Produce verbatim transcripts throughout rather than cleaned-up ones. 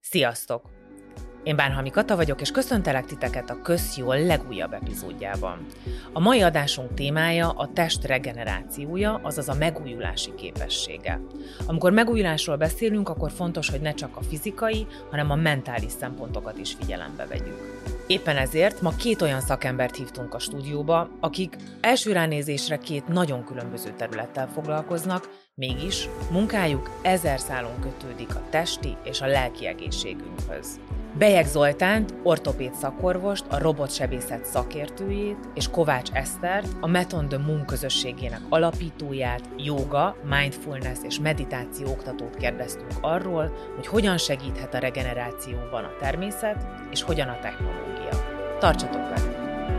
Sziasztok! Én Bánhalmi Kata vagyok, és köszöntelek titeket a Közjól legújabb epizódjában. A mai adásunk témája a test regenerációja, azaz a megújulási képessége. Amikor megújulásról beszélünk, akkor fontos, hogy ne csak a fizikai, hanem a mentális szempontokat is figyelembe vegyük. Éppen ezért ma két olyan szakembert hívtunk a stúdióba, akik első ránézésre két nagyon különböző területtel foglalkoznak, mégis munkájuk ezer szálon kötődik a testi és a lelki egészségünkhöz. Bejeg Zoltánt, ortopéd szakorvost, a robotsebészet szakértőjét, és Kovács Esztert, a Method the Moon közösségének alapítóját, jóga, mindfulness és meditáció oktatót kérdeztünk arról, hogy hogyan segíthet a regenerációban a természet, és hogyan a technológia. Tartsatok velünk!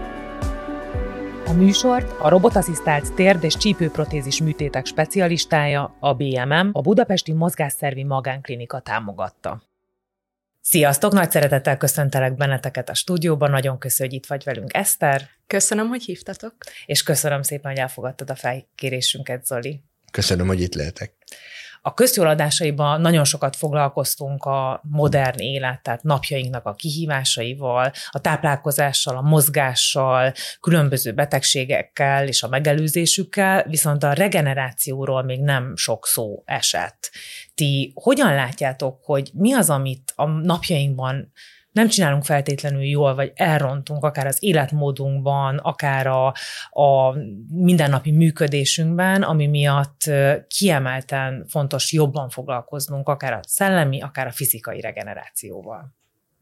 A műsort a robotasszisztált térd- és csípőprotézis műtétek specialistája, a bé em em, a Budapesti Mozgásszervi Magánklinika támogatta. Sziasztok! Nagy szeretettel köszöntelek benneteket a stúdióban, nagyon köszönöm, hogy itt vagy velünk, Eszter. Köszönöm, hogy hívtatok. És köszönöm szépen, hogy elfogadtad a felkérésünket, Zoli. Köszönöm, hogy itt lehetek. A Közjól adásaiban nagyon sokat foglalkoztunk a modern élet, tehát napjainknak a kihívásaival, a táplálkozással, a mozgással, különböző betegségekkel és a megelőzésükkel, viszont a regenerációról még nem sok szó esett. Ti hogyan látjátok, hogy mi az, amit a napjainkban nem csinálunk feltétlenül jól, vagy elrontunk, akár az életmódunkban, akár a, a mindennapi működésünkben, ami miatt kiemelten fontos jobban foglalkoznunk, akár a szellemi, akár a fizikai regenerációval?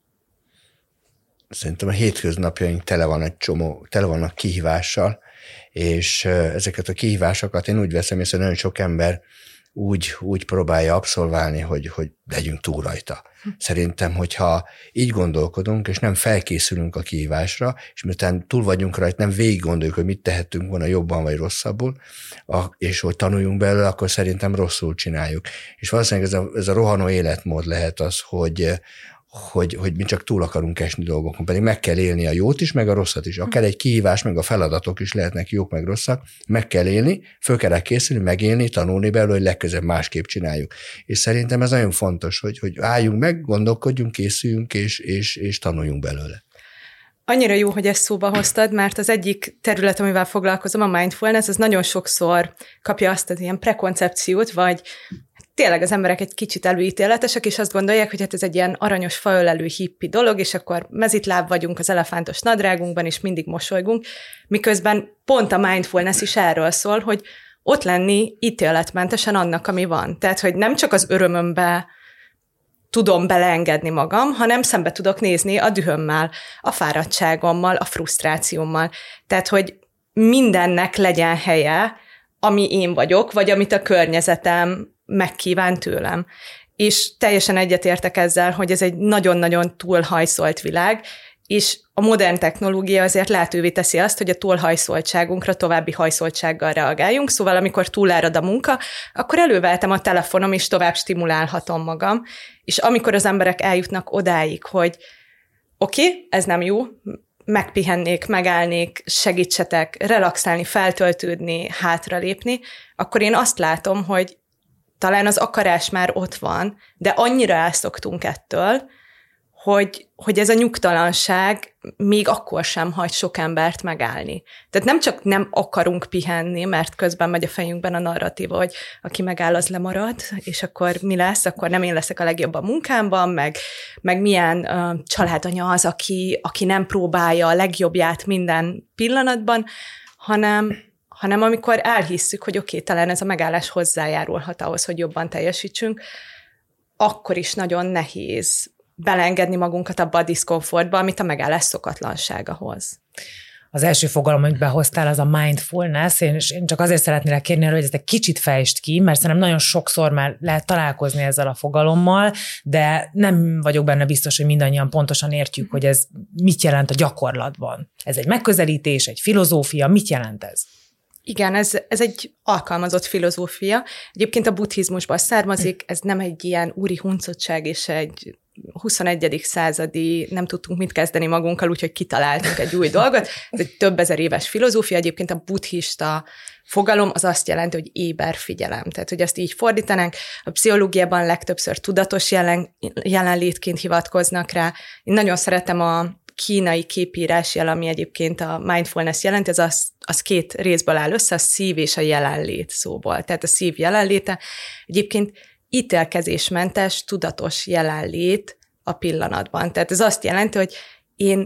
Szerintem a hétköznapjaink tele van egy csomó, tele vannak kihívással, és ezeket a kihívásokat én úgy veszem észre, hogy nagyon sok ember úgy, úgy próbálja abszolválni, hogy, hogy legyünk túl rajta. Szerintem, hogyha így gondolkodunk, és nem felkészülünk a kihívásra, és miután túl vagyunk rajta, nem végig gondoljuk, hogy mit tehetünk volna jobban vagy rosszabbul, és hogy tanuljunk belőle, akkor szerintem rosszul csináljuk. És valószínűleg ez a, ez a rohanó életmód lehet az, hogy Hogy, hogy mi csak túl akarunk esni dolgokon, pedig meg kell élni a jót is, meg a rosszat is. Akár egy kihívás, meg a feladatok is lehetnek jók, meg rosszak, meg kell élni, föl kell készülni, megélni, tanulni belőle, hogy legközelebb másképp csináljuk. És szerintem ez nagyon fontos, hogy, hogy álljunk meg, gondolkodjunk, készüljünk, és, és, és tanuljunk belőle. Annyira jó, hogy ezt szóba hoztad, mert az egyik terület, amivel foglalkozom, a mindfulness, az nagyon sokszor kapja azt az ilyen prekoncepciót, vagy tényleg az emberek egy kicsit előítéletesek, és azt gondolják, hogy hát ez egy ilyen aranyos faölelő hippi dolog, és akkor mezitláb vagyunk az elefántos nadrágunkban, és mindig mosolygunk, miközben pont a mindfulness is erről szól, hogy ott lenni ítéletmentesen annak, ami van. Tehát, hogy nem csak az örömömbe tudom beleengedni magam, hanem szembe tudok nézni a dühömmel, a fáradtságommal, a frusztrációmmal. Tehát, hogy mindennek legyen helye, ami én vagyok, vagy amit a környezetem megkíván tőlem. És teljesen egyetértek ezzel, hogy ez egy nagyon-nagyon túlhajszolt világ, és a modern technológia azért lehetővé teszi azt, hogy a túlhajszoltságunkra további hajszoltsággal reagáljunk, szóval amikor túlárad a munka, akkor előveltem a telefonom, és tovább stimulálhatom magam, és amikor az emberek eljutnak odáig, hogy oké, okay, ez nem jó, megpihennék, megállnék, segítsetek, relaxálni, feltöltődni, hátralépni, akkor én azt látom, hogy talán az akarás már ott van, de annyira elszoktunk ettől, hogy, hogy ez a nyugtalanság még akkor sem hagy sok embert megállni. Tehát nem csak nem akarunk pihenni, mert közben megy a fejünkben a narratíva, hogy aki megáll, az lemarad, és akkor mi lesz, akkor nem én leszek a legjobb a munkámban, meg, meg milyen uh, családanya az, aki, aki nem próbálja a legjobbját minden pillanatban, hanem hanem amikor elhisszük, hogy oké, okay, talán ez a megállás hozzájárulhat ahhoz, hogy jobban teljesítsünk, akkor is nagyon nehéz beleengedni magunkat abba a diszkomfortba, amit a megállás szokatlansága hoz. Az első fogalom, amit behoztál, az a mindfulness, én, én csak azért szeretnélek kérni arra, hogy ezt egy kicsit fejtsd ki, mert szerintem nagyon sokszor már lehet találkozni ezzel a fogalommal, de nem vagyok benne biztos, hogy mindannyian pontosan értjük, hogy ez mit jelent a gyakorlatban. Ez egy megközelítés, egy filozófia, mit jelent ez? Igen, ez, ez egy alkalmazott filozófia. Egyébként a buddhizmusból származik, ez nem egy ilyen úri huncottság és egy huszonegyedik századi, nem tudtunk mit kezdeni magunkkal, úgyhogy kitaláltunk egy új dolgot. Ez egy több ezer éves filozófia, egyébként a buddhista fogalom az azt jelenti, hogy éber figyelem. Tehát, hogy ezt így fordítanánk, a pszichológiában legtöbbször tudatos jelen, jelenlétként hivatkoznak rá. Én nagyon szeretem a kínai képírás jel, ami egyébként a mindfulness jelenti, az, az, az két részből áll össze, a szív és a jelenlét szóból. Tehát a szív jelenléte egyébként ítélkezésmentes, tudatos jelenlét a pillanatban. Tehát ez azt jelenti, hogy én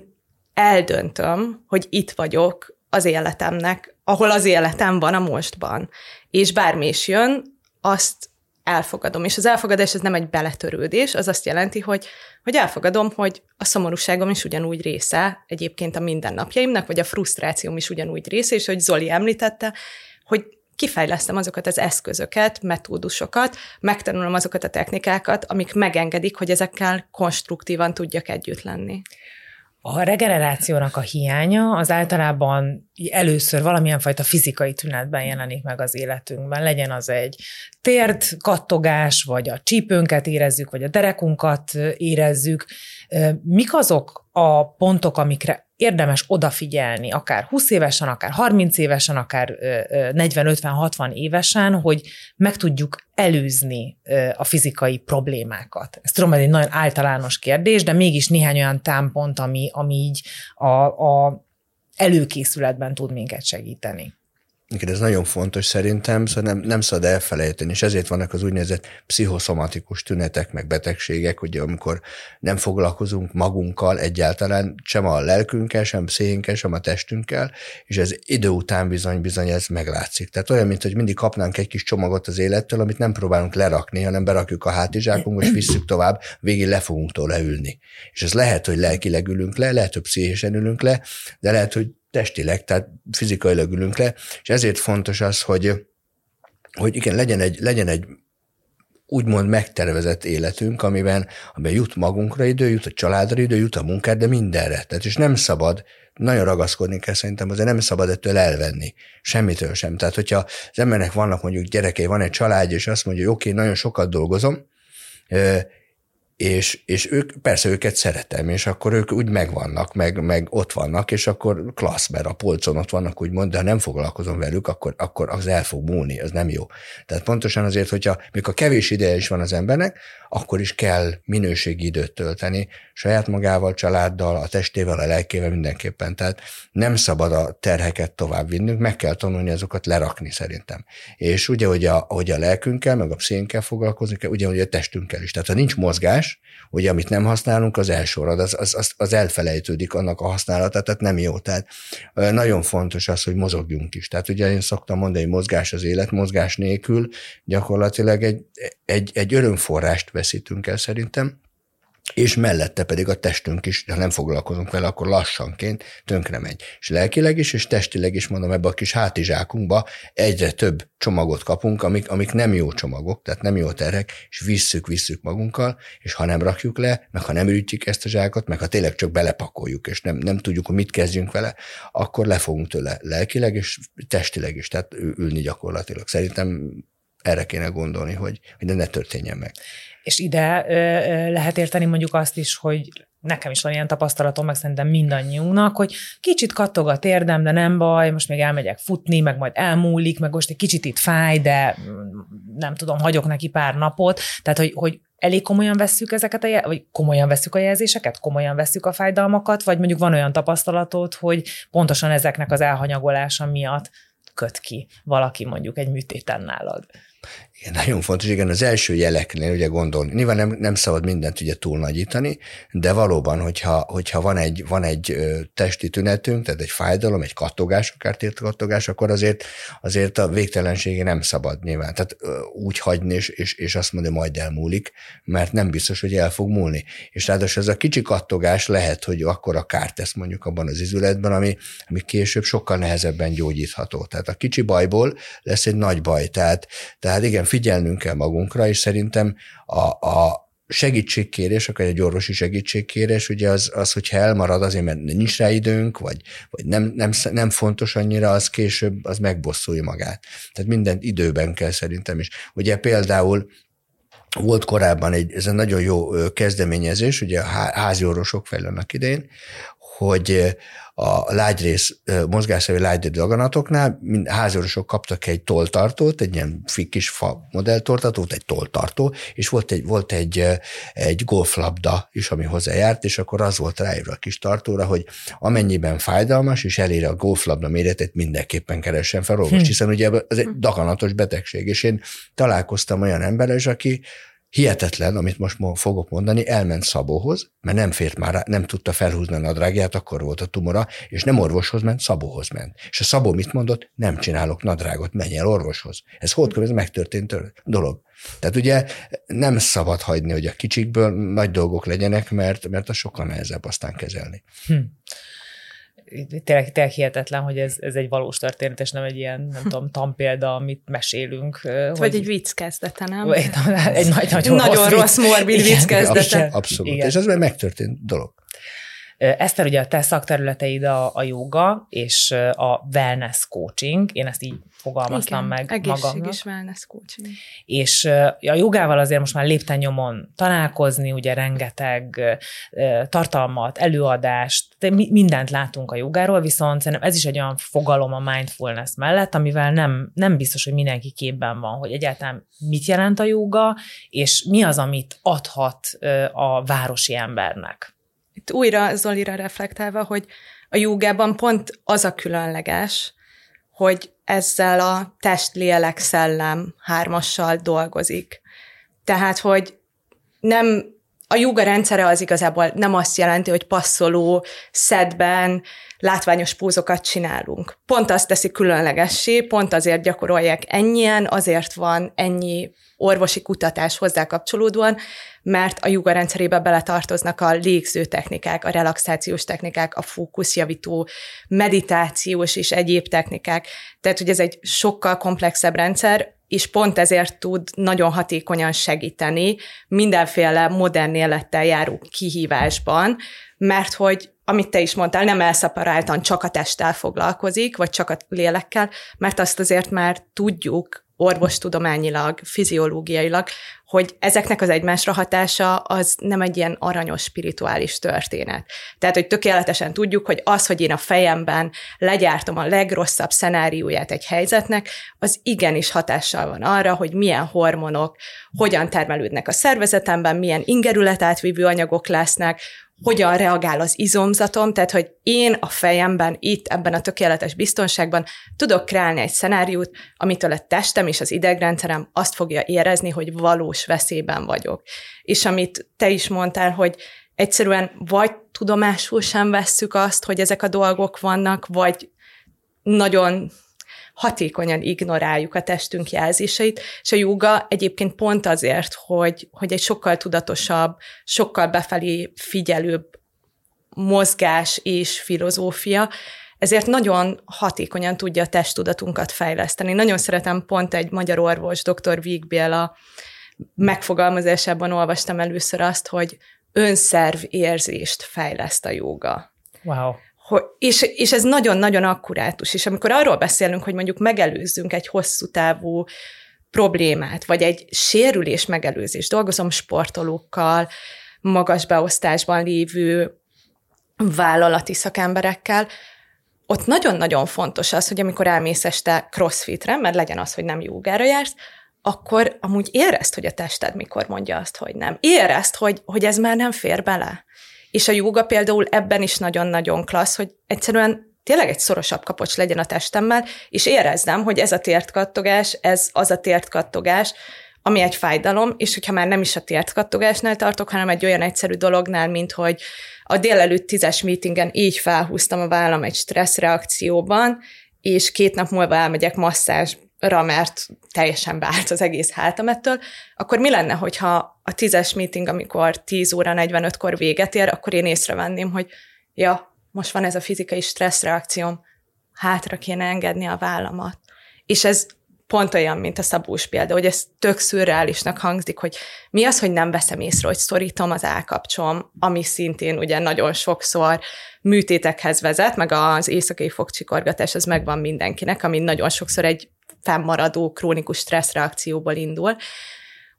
eldöntöm, hogy itt vagyok az életemnek, ahol az életem van a mostban. És bármi is jön, azt elfogadom. És az elfogadás ez nem egy beletörődés, az azt jelenti, hogy, hogy elfogadom, hogy a szomorúságom is ugyanúgy része egyébként a mindennapjaimnak, vagy a frusztrációm is ugyanúgy része, és hogy Zoli említette, hogy kifejlesztem azokat az eszközöket, metódusokat, megtanulom azokat a technikákat, amik megengedik, hogy ezekkel konstruktívan tudjak együtt lenni. A regenerációnak a hiánya az általában először valamilyen fajta fizikai tünetben jelenik meg az életünkben. Legyen az egy térd kattogás, vagy a csípőnket érezzük, vagy a derekunkat érezzük. Mik azok a pontok, amikre érdemes odafigyelni, akár húsz évesen, akár harminc évesen, akár negyven, ötven, hatvan évesen, hogy meg tudjuk előzni a fizikai problémákat. Ez tudom, ez egy nagyon általános kérdés, de mégis néhány olyan támpont, ami, ami így a, a előkészületben tud minket segíteni. Igen, ez nagyon fontos szerintem, szóval nem, nem szabad elfelejteni, és ezért vannak az úgynevezett pszichoszomatikus tünetek, meg betegségek, hogy amikor nem foglalkozunk magunkkal egyáltalán, sem a lelkünkkel, sem a pszichénkkel, sem a testünkkel, és ez idő után bizony-bizony ez meglátszik. Tehát olyan, mint hogy mindig kapnánk egy kis csomagot az élettől, amit nem próbálunk lerakni, hanem berakjuk a hátizsákunkba, és visszük tovább, végig le fogunk tőle ülni. És ez lehet, hogy lelkileg ülünk le, lehet, hogy pszichésen ülünk le, de lehet, hogy testileg, tehát fizikailag ülünk le, és ezért fontos az, hogy, hogy igen, legyen egy, legyen egy úgymond megtervezett életünk, amiben, amiben jut magunkra idő, jut a családra idő, jut a munkára, de mindenre. Tehát és nem szabad, nagyon ragaszkodni kell szerintem, azért nem szabad ettől elvenni. Semmitől sem. Tehát hogyha az embernek vannak mondjuk gyerekei, van egy családja, és azt mondja, hogy oké, okay, nagyon sokat dolgozom, És, és ők, persze őket szeretem, és akkor ők úgy megvannak, meg, meg ott vannak, és akkor klassz, mert a polcon ott vannak, úgymond, de ha nem foglalkozom velük, akkor, akkor az el fog múlni, az nem jó. Tehát pontosan azért, hogyha mikor kevés ideje is van az embernek, akkor is kell minőségi időt tölteni, saját magával, családdal, a testével, a lelkével mindenképpen. Tehát nem szabad a terheket tovább vinnünk, meg kell tanulni azokat lerakni szerintem. És ugye, hogy a, hogy a lelkünkkel, meg a pszichénkkel foglalkozni kell, ugye, hogy a testünkkel is. Tehát ha nincs mozgás, ugye, amit nem használunk, az elsorad, az, az, az, az elfelejtődik annak a használata, tehát nem jó. Tehát nagyon fontos az, hogy mozogjunk is. Tehát ugye én szoktam mondani, hogy mozgás az élet, mozgás nélkül gyakorlatilag egy, egy, egy örömforrást veszítünk el szerintem, és mellette pedig a testünk is, ha nem foglalkozunk vele, akkor lassanként tönkre megy. És lelkileg is, és testileg is, mondom, ebbe a kis hátizsákunkba egyre több csomagot kapunk, amik, amik nem jó csomagok, tehát nem jó terhek, és visszük, visszük magunkkal, és ha nem rakjuk le, meg ha nem ürítjük ezt a zsákot, meg ha tényleg csak belepakoljuk, és nem, nem tudjuk, hogy mit kezdjünk vele, akkor le fogunk tőle lelkileg, és testileg is, tehát ülni gyakorlatilag. Szerintem erre kéne gondolni, hogy, hogy ne történjen meg. És ide ö, ö, lehet érteni mondjuk azt is, hogy nekem is van ilyen tapasztalatom, meg szerintem mindannyiunknak, hogy kicsit kattog a térdem, de nem baj, most még elmegyek futni, meg majd elmúlik, meg most egy kicsit itt fáj, de nem tudom, hagyok neki pár napot. Tehát, hogy, hogy elég komolyan vesszük ezeket a, jel- vagy komolyan vesszük a jelzéseket, komolyan vesszük a fájdalmakat, vagy mondjuk van olyan tapasztalatod, hogy pontosan ezeknek az elhanyagolása miatt köt ki valaki mondjuk egy műtéten nálad. Igen, nagyon fontos, igen, az első jeleknél ugye gondolni. Nyilván nem, nem szabad mindent ugye túlnagyítani, de valóban, hogyha, hogyha van egy, van egy ö, testi tünetünk, tehát egy fájdalom, egy kattogás, akár tért kattogás, akkor azért, azért a végtelensége nem szabad nyilván. Tehát ö, úgy hagyni, és, és, és azt mondja, majd elmúlik, mert nem biztos, hogy el fog múlni. És ráadásul ez a kicsi kattogás lehet, hogy akkor a kárt tesz mondjuk abban az izületben, ami, ami később sokkal nehezebben gyógyítható. Tehát a kicsi bajból lesz egy nagy baj. Tehát, tehát igen, figyelnünk kell magunkra, és szerintem a, a segítségkérés, akár egy orvosi segítségkérés, ugye az, az, hogyha elmarad azért, mert nincs rá időnk, vagy, vagy nem, nem, nem fontos annyira, az később az megbosszulja magát. Tehát mindent időben kell szerintem is. Ugye például volt korábban egy, ez egy nagyon jó kezdeményezés, ugye a házi orvosok fel annak idején, hogy a lágyrész, mozgásszerű lágyrész daganatoknál házi orvosok kaptak egy tolltartót, egy ilyen kis fa modelltortatót, egy tolltartó, és volt egy, volt egy, egy golflabda is, ami hozzájárt, és akkor az volt ráírva a kis tartóra, hogy amennyiben fájdalmas, és elér a golflabda méretét, mindenképpen keressen fel orvost, hm. hiszen ugye ez egy daganatos betegség, és én találkoztam olyan emberrel, aki hihetetlen, amit most fogok mondani, elment Szabóhoz, mert nem fért már rá, nem tudta felhúzni a nadrágját, akkor volt a tumora, és nem orvoshoz ment, Szabóhoz ment. És a Szabó mit mondott? Nem csinálok nadrágot, menj el orvoshoz. Ez holdkor, ez megtörtént dolog. Tehát ugye nem szabad hagyni, hogy a kicsikből nagy dolgok legyenek, mert, mert az sokkal nehezebb aztán kezelni. Hm. Tényleg, tényleg hihetetlen, hogy ez, ez egy valós történet, és nem egy ilyen, nem tudom, tanpélda, amit mesélünk. Vagy hogy... egy vicc kezdete, nem? Egy, egy nagy, nagyon, nagyon rossz, rossz morbid vicc kezdete. Abszolút, abszolút. És ez már megtörtént dolog. Eszter, ugye a te szakterületeid a, a jóga és a wellness coaching, én ezt így fogalmaztam igen, meg egészség magamnak. És wellness coaching. És a jogával azért most már lépten nyomon találkozni, ugye rengeteg tartalmat, előadást, mindent látunk a jogáról, viszont szerintem ez is egy olyan fogalom a mindfulness mellett, amivel nem, nem biztos, hogy mindenki képben van, hogy egyáltalán mit jelent a joga, és mi az, amit adhat a városi embernek. Itt újra Zolira reflektálva, hogy a jogában pont az a különleges, hogy ezzel a test, lélek, szellem hármassal dolgozik. Tehát, hogy nem, a jóga rendszere az igazából nem azt jelenti, hogy passzoló szedben látványos pózokat csinálunk. Pont azt teszi különlegessé, pont azért gyakorolják ennyien, azért van ennyi orvosi kutatás hozzá kapcsolódóan, mert a jóga rendszerébe beletartoznak a légző technikák, a relaxációs technikák, a fókuszjavító, meditációs és egyéb technikák. Tehát, hogy ez egy sokkal komplexebb rendszer, és pont ezért tud nagyon hatékonyan segíteni mindenféle modern élettel járó kihívásban, mert hogy, amit te is mondtál, nem elszeparáltan csak a testtel foglalkozik, vagy csak a lélekkel, mert azt azért már tudjuk orvostudományilag, fiziológiailag, hogy ezeknek az egymásra hatása az nem egy ilyen aranyos spirituális történet. Tehát, hogy tökéletesen tudjuk, hogy az, hogy én a fejemben legyártom a legrosszabb szenárióját egy helyzetnek, az igenis hatással van arra, hogy milyen hormonok, hogyan termelődnek a szervezetemben, milyen ingerületátvívő anyagok lesznek, hogyan reagál az izomzatom, tehát, hogy én a fejemben, itt, ebben a tökéletes biztonságban tudok kreálni egy szenáriót, amitől a testem és az idegrendszerem azt fogja érezni, hogy valós veszélyben vagyok. És amit te is mondtál, hogy egyszerűen vagy tudomásul sem vesszük azt, hogy ezek a dolgok vannak, vagy nagyon hatékonyan ignoráljuk a testünk jelzéseit, és a jóga egyébként pont azért, hogy, hogy egy sokkal tudatosabb, sokkal befelé figyelőbb mozgás és filozófia, ezért nagyon hatékonyan tudja a testtudatunkat fejleszteni. Nagyon szeretem, pont egy magyar orvos, doktor Víg Béla megfogalmazásában olvastam először azt, hogy önszervérzést fejleszt a jóga. Wow. Hogy, és, és ez nagyon-nagyon akkurátus, és amikor arról beszélünk, hogy mondjuk megelőzzünk egy hosszú távú problémát, vagy egy sérülés megelőzés, dolgozom sportolókkal, magas beosztásban lévő vállalati szakemberekkel, ott nagyon-nagyon fontos az, hogy amikor elmész este crossfitre, mert legyen az, hogy nem jógára jársz, akkor amúgy érezd, hogy a tested mikor mondja azt, hogy nem. Érezd, hogy, hogy ez már nem fér bele. És a jóga például ebben is nagyon-nagyon klassz, hogy egyszerűen tényleg egy szorosabb kapocs legyen a testemmel, és érezzem, hogy ez a tértkattogás, ez az a tértkattogás, ami egy fájdalom, és hogyha már nem is a tértkattogásnál tartok, hanem egy olyan egyszerű dolognál, mint hogy a délelőtt tízes meetingen így felhúztam a vállam egy stresszreakcióban, és két nap múlva elmegyek masszázsra, mert teljesen beállt az egész hátam ettől, akkor mi lenne, hogyha a tízes meeting, amikor tíz óra negyvenötkor véget ér, akkor én észrevenném, hogy ja, most van ez a fizikai stresszreakcióm, hátra kéne engedni a vállamat. És ez pont olyan, mint a szabós példa, hogy ez tök szürreálisnak hangzik, hogy mi az, hogy nem veszem észre, hogy szorítom az állkapcsom, ami szintén ugye nagyon sokszor műtétekhez vezet, meg az éjszakai fogcsikorgatás, az megvan mindenkinek, ami nagyon sokszor egy fennmaradó krónikus stresszreakcióból indul,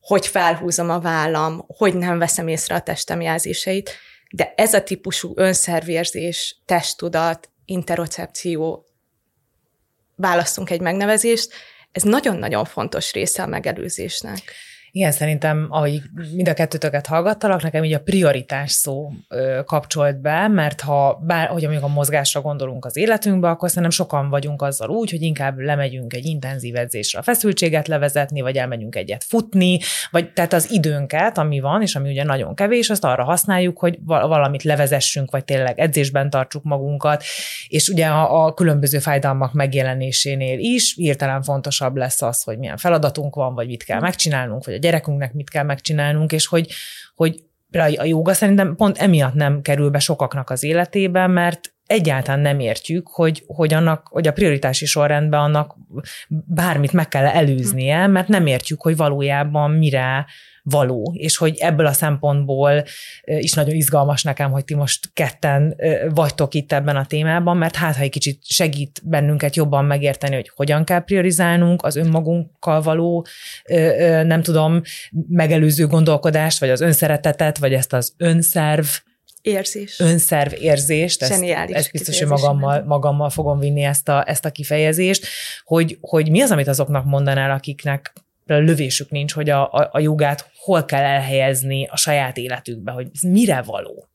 hogy felhúzom a vállam, hogy nem veszem észre a testem jelzéseit, de ez a típusú önszervérzés, testtudat, interocepció, választunk egy megnevezést, ez nagyon-nagyon fontos része a megelőzésnek. Igen, szerintem, ahogy mind a kettőtöket hallgattalak, nekem így a prioritás szó ö, kapcsolt be, mert ha bár, hogy mondjuk a mozgásra gondolunk az életünkbe, akkor szerintem sokan vagyunk azzal úgy, hogy inkább lemegyünk egy intenzív edzésre a feszültséget levezetni, vagy elmegyünk egyet futni, vagy tehát az időnket, ami van, és ami ugye nagyon kevés, azt arra használjuk, hogy valamit levezessünk, vagy tényleg edzésben tartsuk magunkat, és ugye a, a különböző fájdalmak megjelenésénél is hirtelen fontosabb lesz az, hogy milyen feladatunk van, vagy mit kell megcsinálnunk, vagy a gyerekünknek mit kell megcsinálnunk, és hogy, hogy a jóga szerintem pont emiatt nem kerül be sokaknak az életében, mert egyáltalán nem értjük, hogy, hogy, annak, hogy a prioritási sorrendben annak bármit meg kell előznie, mert nem értjük, hogy valójában mire való, és hogy ebből a szempontból is nagyon izgalmas nekem, hogy ti most ketten vagytok itt ebben a témában, mert hát, ha egy kicsit segít bennünket jobban megérteni, hogy hogyan kell priorizálnunk az önmagunkkal való, nem tudom, megelőző gondolkodást, vagy az önszeretetet, vagy ezt az önszerv érzés. önszerv érzést, ezt, ezt biztos, hogy magammal, magammal fogom vinni ezt a, ezt a kifejezést, hogy, hogy mi az, amit azoknak mondanál, akiknek lövésük nincs, hogy a, a, a jogát hol kell elhelyezni a saját életükbe, hogy ez mire való?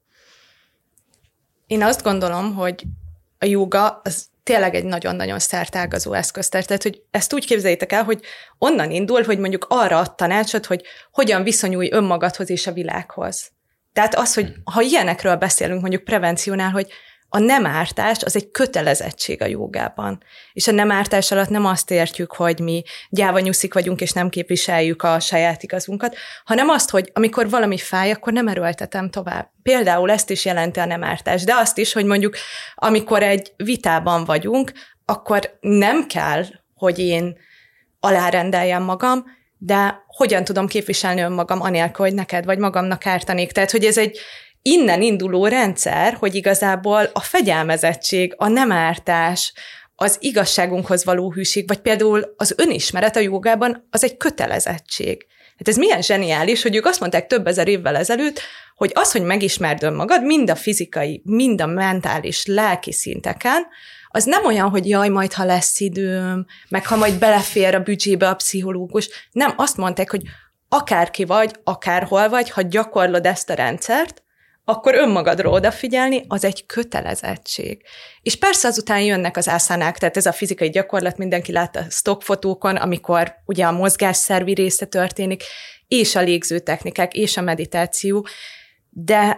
Én azt gondolom, hogy a jóga az tényleg egy nagyon-nagyon szertágazó eszköztár. Tehát, hogy ezt úgy képzeljétek el, hogy onnan indul, hogy mondjuk arra ad tanácsot, hogy hogyan viszonyulj önmagadhoz és a világhoz. Tehát az, hogy ha ilyenekről beszélünk mondjuk prevenciónál, hogy a nem ártás az egy kötelezettség a jogában. És a nem ártás alatt nem azt értjük, hogy mi gyávanyuszik vagyunk, és nem képviseljük a saját igazunkat, hanem azt, hogy amikor valami fáj, akkor nem erőltetem tovább. Például ezt is jelenti a nem ártás, de azt is, hogy mondjuk amikor egy vitában vagyunk, akkor nem kell, hogy én alárendeljem magam, de hogyan tudom képviselni önmagam anélkül, hogy neked vagy magamnak ártanék. Tehát, hogy ez egy innen induló rendszer, hogy igazából a fegyelmezettség, a nem ártás, az igazságunkhoz való hűség, vagy például az önismeret a jogában, az egy kötelezettség. Hát ez milyen zseniális, hogy ők azt mondták több ezer évvel ezelőtt, hogy az, hogy megismerd önmagad, mind a fizikai, mind a mentális, lelki szinteken, az nem olyan, hogy jaj, majd ha lesz időm, meg ha majd belefér a büdzsébe a pszichológus. Nem, azt mondták, hogy akárki vagy, akárhol vagy, ha gyakorlod ezt a rendszert, akkor önmagadra odafigyelni, az egy kötelezettség. És persze azután jönnek az ászánák, tehát ez a fizikai gyakorlat, mindenki látta a stockfotókon, amikor ugye a mozgásszervi része történik, és a légző technikák, és a meditáció, de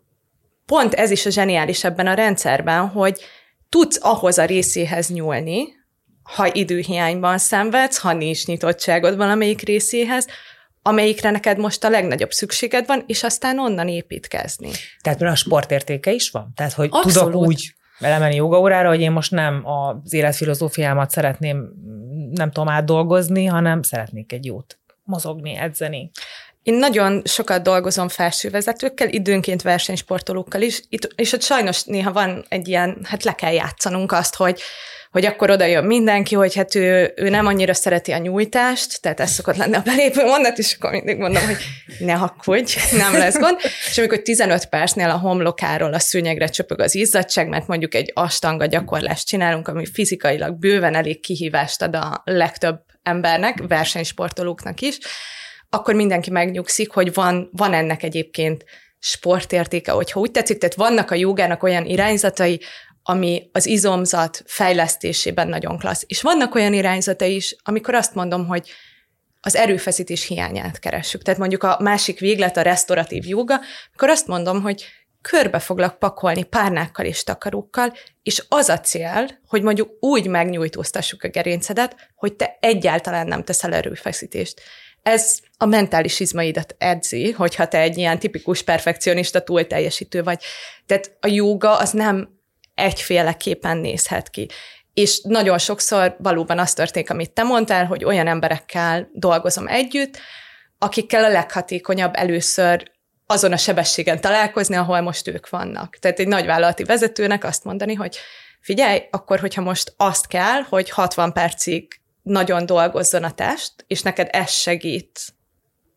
pont ez is a zseniális ebben a rendszerben, hogy tudsz ahhoz a részéhez nyúlni, ha időhiányban szenvedsz, ha nincs nyitottságod valamelyik részéhez, amelyikre neked most a legnagyobb szükséged van, és aztán onnan építkezni. Tehát a sportértéke is van? Tehát, hogy abszolút tudok úgy elemenni jogaórára, hogy én most nem az életfilozófiámat szeretném, nem tudom, átdolgozni, hanem szeretnék egy jót mozogni, edzeni. Én nagyon sokat dolgozom felsővezetőkkel, időnként versenysportolókkal is, és ott sajnos néha van egy ilyen, hát le kell játszanunk azt, hogy hogy akkor oda jön mindenki, hogy hát ő, ő nem annyira szereti a nyújtást, tehát ez szokott lenni a belépő mondat, és akkor mindig mondom, hogy ne hakudj, nem lesz gond. És amikor tizenöt percnél a homlokáról a szőnyegre csöpög az izzadság, mert mondjuk egy astanga gyakorlást csinálunk, ami fizikailag bőven elég kihívást ad a legtöbb embernek, versenysportolóknak is, akkor mindenki megnyugszik, hogy van, van ennek egyébként sportértéke, hogyha úgy tetszik, tehát vannak a jogának olyan irányzatai, ami az izomzat fejlesztésében nagyon klassz. És vannak olyan irányzatai is, amikor azt mondom, hogy az erőfeszítés hiányát keressük. Tehát mondjuk a másik véglet, a resztoratív jóga, akkor azt mondom, hogy körbe foglak pakolni párnákkal és takarókkal, és az a cél, hogy mondjuk úgy megnyújtóztassuk a gerincedet, hogy te egyáltalán nem teszel erőfeszítést. Ez a mentális izmaidat edzi, hogyha te egy ilyen tipikus perfekcionista túlteljesítő vagy. Tehát a jóga az nem egyféleképpen nézhet ki. És nagyon sokszor valóban az történik, amit te mondtál, hogy olyan emberekkel dolgozom együtt, akikkel a leghatékonyabb először azon a sebességen találkozni, ahol most ők vannak. Tehát egy nagyvállalati vezetőnek azt mondani, hogy figyelj, akkor, hogyha most azt kell, hogy hatvan percig nagyon dolgozzon a test, és neked ez segít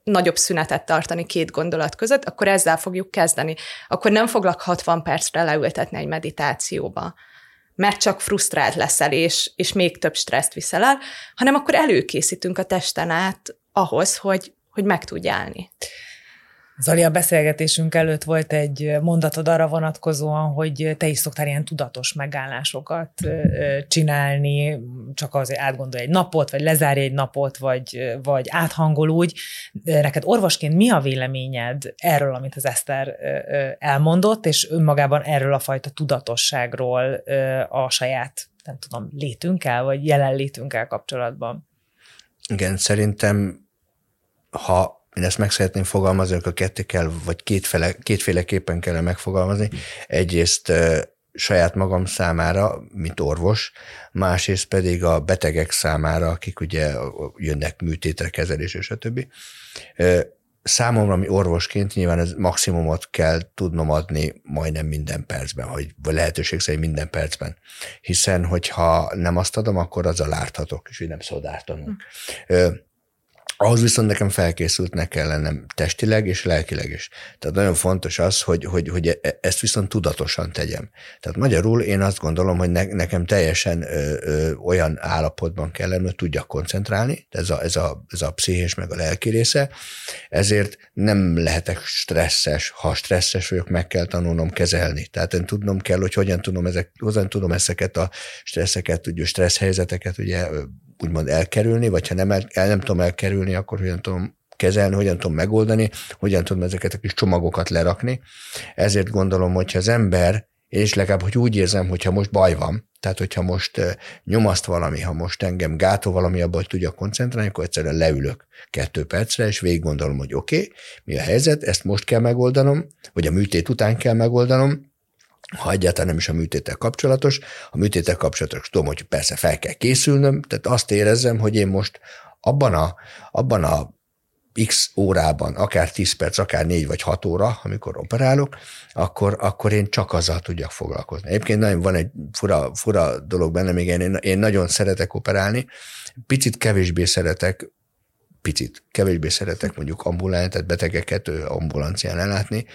nagyobb szünetet tartani két gondolat között, akkor ezzel fogjuk kezdeni. Akkor nem foglak hatvan percre leültetni egy meditációba, mert csak frusztrált leszel, és, és még több stresszt viszel el, hanem akkor előkészítünk a testen át ahhoz, hogy, hogy meg tudj állni. Zali, a beszélgetésünk előtt volt egy mondatod arra vonatkozóan, hogy te is szoktál ilyen tudatos megállásokat csinálni, csak azért átgondolj egy napot, vagy lezárj egy napot, vagy, vagy áthangol úgy. Neked orvosként mi a véleményed erről, amit az Eszter elmondott, és önmagában erről a fajta tudatosságról a saját, nem tudom, létünkkel, vagy jelenlétünkkel kapcsolatban? Igen, szerintem, ha én ezt meg szeretném fogalmazni, akkor ketté kell, vagy kétféle, kétféleképpen kell megfogalmazni. Egyrészt uh, saját magam számára, mint orvos, másrészt pedig a betegek számára, akik ugye jönnek műtétre, kezelésre, stb. Uh, számomra, ami orvosként nyilván ez maximumot kell tudnom adni majdnem minden percben, vagy, vagy lehetőség szerint minden percben. Hiszen, hogyha nem azt adom, akkor azzal árthatok, és így nem szabad ártanunk. Hm. Uh, Ahhoz viszont nekem felkészültnek kell lennem testileg és lelkileg is. Tehát nagyon fontos az, hogy, hogy, hogy ezt viszont tudatosan tegyem. Tehát magyarul én azt gondolom, hogy ne, nekem teljesen ö, ö, olyan állapotban kell lenni, hogy tudjak koncentrálni, ez a, ez, a, ez a pszichés meg a lelki része, ezért nem lehetek stresszes. Ha stresszes vagyok, meg kell tanulnom kezelni. Tehát én tudnom kell, hogy hogyan tudom, ezek, hogyan tudom ezeket a stresszeket, ugye stressz helyzeteket ugye úgymond elkerülni, vagy ha nem, el, nem tudom elkerülni, akkor hogyan tudom kezelni, hogyan tudom megoldani, hogyan tudom ezeket a kis csomagokat lerakni. Ezért gondolom, hogyha az ember, és legalább, hogy úgy érzem, hogyha most baj van, tehát hogyha most nyomaszt valami, ha most engem gátol valami, abban, hogy tudjak koncentrálni, akkor egyszerűen leülök kettő percre, és végig gondolom, hogy oké, okay, mi a helyzet, ezt most kell megoldanom, vagy a műtét után kell megoldanom, ha egyáltalán nem is a műtéttel kapcsolatos. A műtéttel kapcsolatos tudom, hogy persze fel kell készülnöm, tehát azt érezzem, hogy én most abban a, abban a x órában, akár tíz perc, akár négy vagy hat óra, amikor operálok, akkor, akkor én csak azzal tudjak foglalkozni. Egyébként nagyon van egy fura, fura dolog bennem, még én, én nagyon szeretek operálni, picit kevésbé szeretek picit kevésbé szeretek mondjuk ambuláns, tehát betegeket ambulancián ellátni,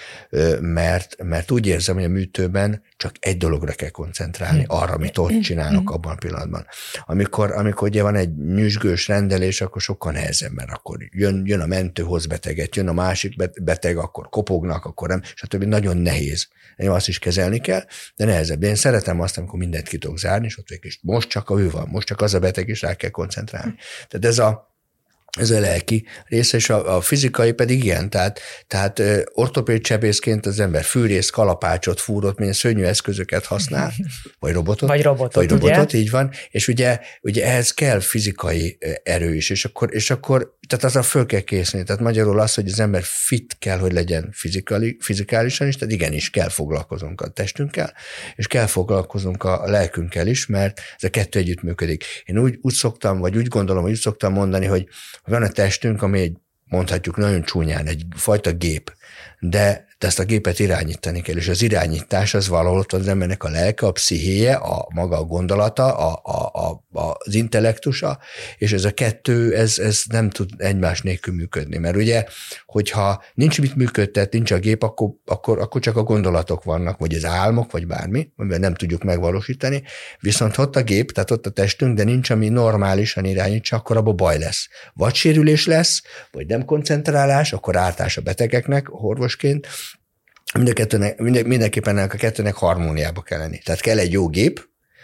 mert, mert úgy érzem, hogy a műtőben csak egy dologra kell koncentrálni, arra, amit ott csinálok abban a pillanatban. Amikor, amikor ugye van egy nyüzsgős rendelés, akkor sokkal nehezebb, mert akkor jön, jön a mentő, hoz beteget, jön a másik beteg, akkor kopognak, akkor nem, stb. Nagyon nehéz. Én azt is kezelni kell, de nehezebb. De én szeretem azt, amikor mindent ki tudok zárni, és ott és most csak a ő van, most csak az a beteg, és rá kell koncentrálni. Tehát ez a Ez a lelki része, és a, a fizikai pedig ilyen, tehát, tehát ortopéd sebészként az ember fűrész, kalapácsot, fúrót, milyen szörnyű eszközöket használ, vagy robotot. Vagy robotot, vagy robotot, így van, és ugye, ugye ehhez kell fizikai erő is, és akkor, és akkor tehát azra föl kell készülni, tehát magyarul az, hogy az ember fit kell, hogy legyen fizikali, fizikálisan is, tehát igenis kell foglalkozunk a testünkkel, és kell foglalkozunk a lelkünkkel is, mert ez a kettő együtt működik. Én úgy, úgy szoktam, vagy úgy gondolom, hogy úgy szoktam mondani, hogy van a testünk, ami egy, mondhatjuk nagyon csúnyán, egy fajta gép, de, de ezt a gépet irányítani kell, és az irányítás az valahol ott az embernek a lelke, a pszichéje, a maga a gondolata, a, a, a, az intellektusa, és ez a kettő, ez, ez nem tud egymás nélkül működni, mert ugye, hogyha nincs mit működtet, nincs a gép, akkor, akkor, akkor csak a gondolatok vannak, vagy az álmok, vagy bármi, amivel nem tudjuk megvalósítani, viszont ott a gép, tehát ott a testünk, de nincs, ami normálisan irányítsa, akkor abban baj lesz. Vagy sérülés lesz, vagy nem koncentrálás, akkor ártás a betegeknek, orvosként, Mind a kettőnek, mind, mindenképpen ennek a kettőnek harmóniába kell lenni. Tehát kell egy jó gép,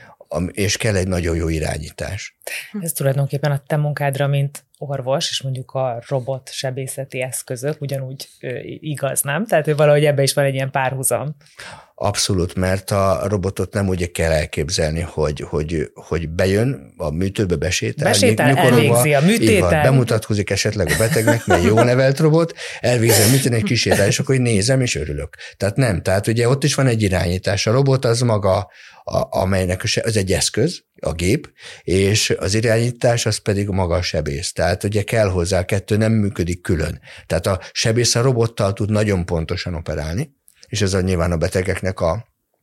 és kell egy nagyon jó irányítás. Ez tulajdonképpen a te munkádra, mint orvos, és mondjuk a robot sebészeti eszközök ugyanúgy igaz, nem? Tehát hogy valahogy ebben is van egy ilyen párhuzam. Abszolút, mert a robotot nem úgy kell elképzelni, hogy, hogy, hogy bejön, a műtőbe besétál. Besétál, elvégzi a műtétet. Bemutatkozik esetleg a betegnek, mert jó nevelt robot, elvégzi a műtétet, kísérel, és akkor nézem, és örülök. Tehát nem, tehát ugye ott is van egy irányítás. A robot az maga, a, amelynek az egy eszköz, a gép, és az irányítás az pedig maga a sebész. Tehát ugye kell hozzá, a kettő nem működik külön. Tehát a sebész a robottal tud nagyon pontosan operálni, és ez a nyilván a betegeknek a,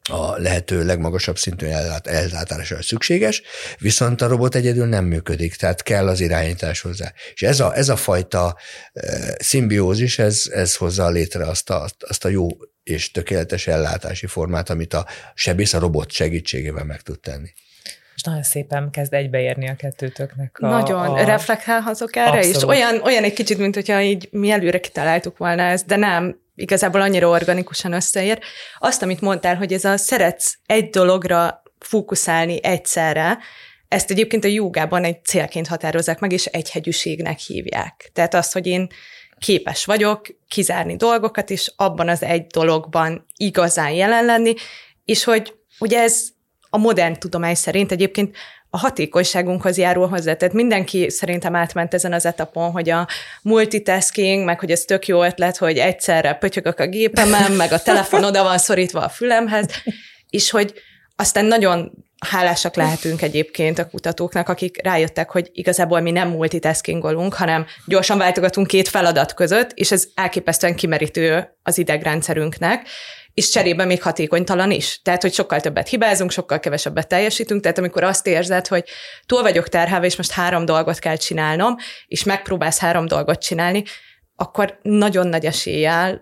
a lehető legmagasabb szintű ellátásra szükséges, viszont a robot egyedül nem működik, tehát kell az irányítás hozzá. És ez a, ez a fajta e, szimbiózis, ez, ez hozza létre azt a, azt a jó és tökéletes ellátási formát, amit a sebész a robot segítségével meg tud tenni. És nagyon szépen kezd egybeérni a kettőtöknek. A, nagyon, a... reflektálhatok erre Abszolút. is. Olyan, olyan egy kicsit, mint hogyha így mi előre kitaláltuk volna ezt, de nem, igazából annyira organikusan összeér. Azt, amit mondtál, hogy ez a szeretsz egy dologra fókuszálni egyszerre, ezt egyébként a jogában egy célként határozzák meg, és egyhegyűségnek hívják. Tehát az, hogy én képes vagyok kizárni dolgokat, és abban az egy dologban igazán jelen lenni, és hogy ugye ez a modern tudomány szerint egyébként a hatékonyságunkhoz járul hozzá. Tehát mindenki szerintem átment ezen az etapon, hogy a multitasking, meg hogy ez tök jó ötlet, hogy egyszerre pötyögök a gépemen, meg a telefon oda van szorítva a fülemhez, és hogy aztán nagyon hálásak lehetünk egyébként a kutatóknak, akik rájöttek, hogy igazából mi nem multitaskingolunk, hanem gyorsan váltogatunk két feladat között, és ez elképesztően kimerítő az idegrendszerünknek, és cserében még hatékonytalan is. Tehát, hogy sokkal többet hibázunk, sokkal kevesebbet teljesítünk, tehát amikor azt érzed, hogy túl vagyok terhelve, és most három dolgot kell csinálnom, és megpróbálsz három dolgot csinálni, akkor nagyon nagy eséllyel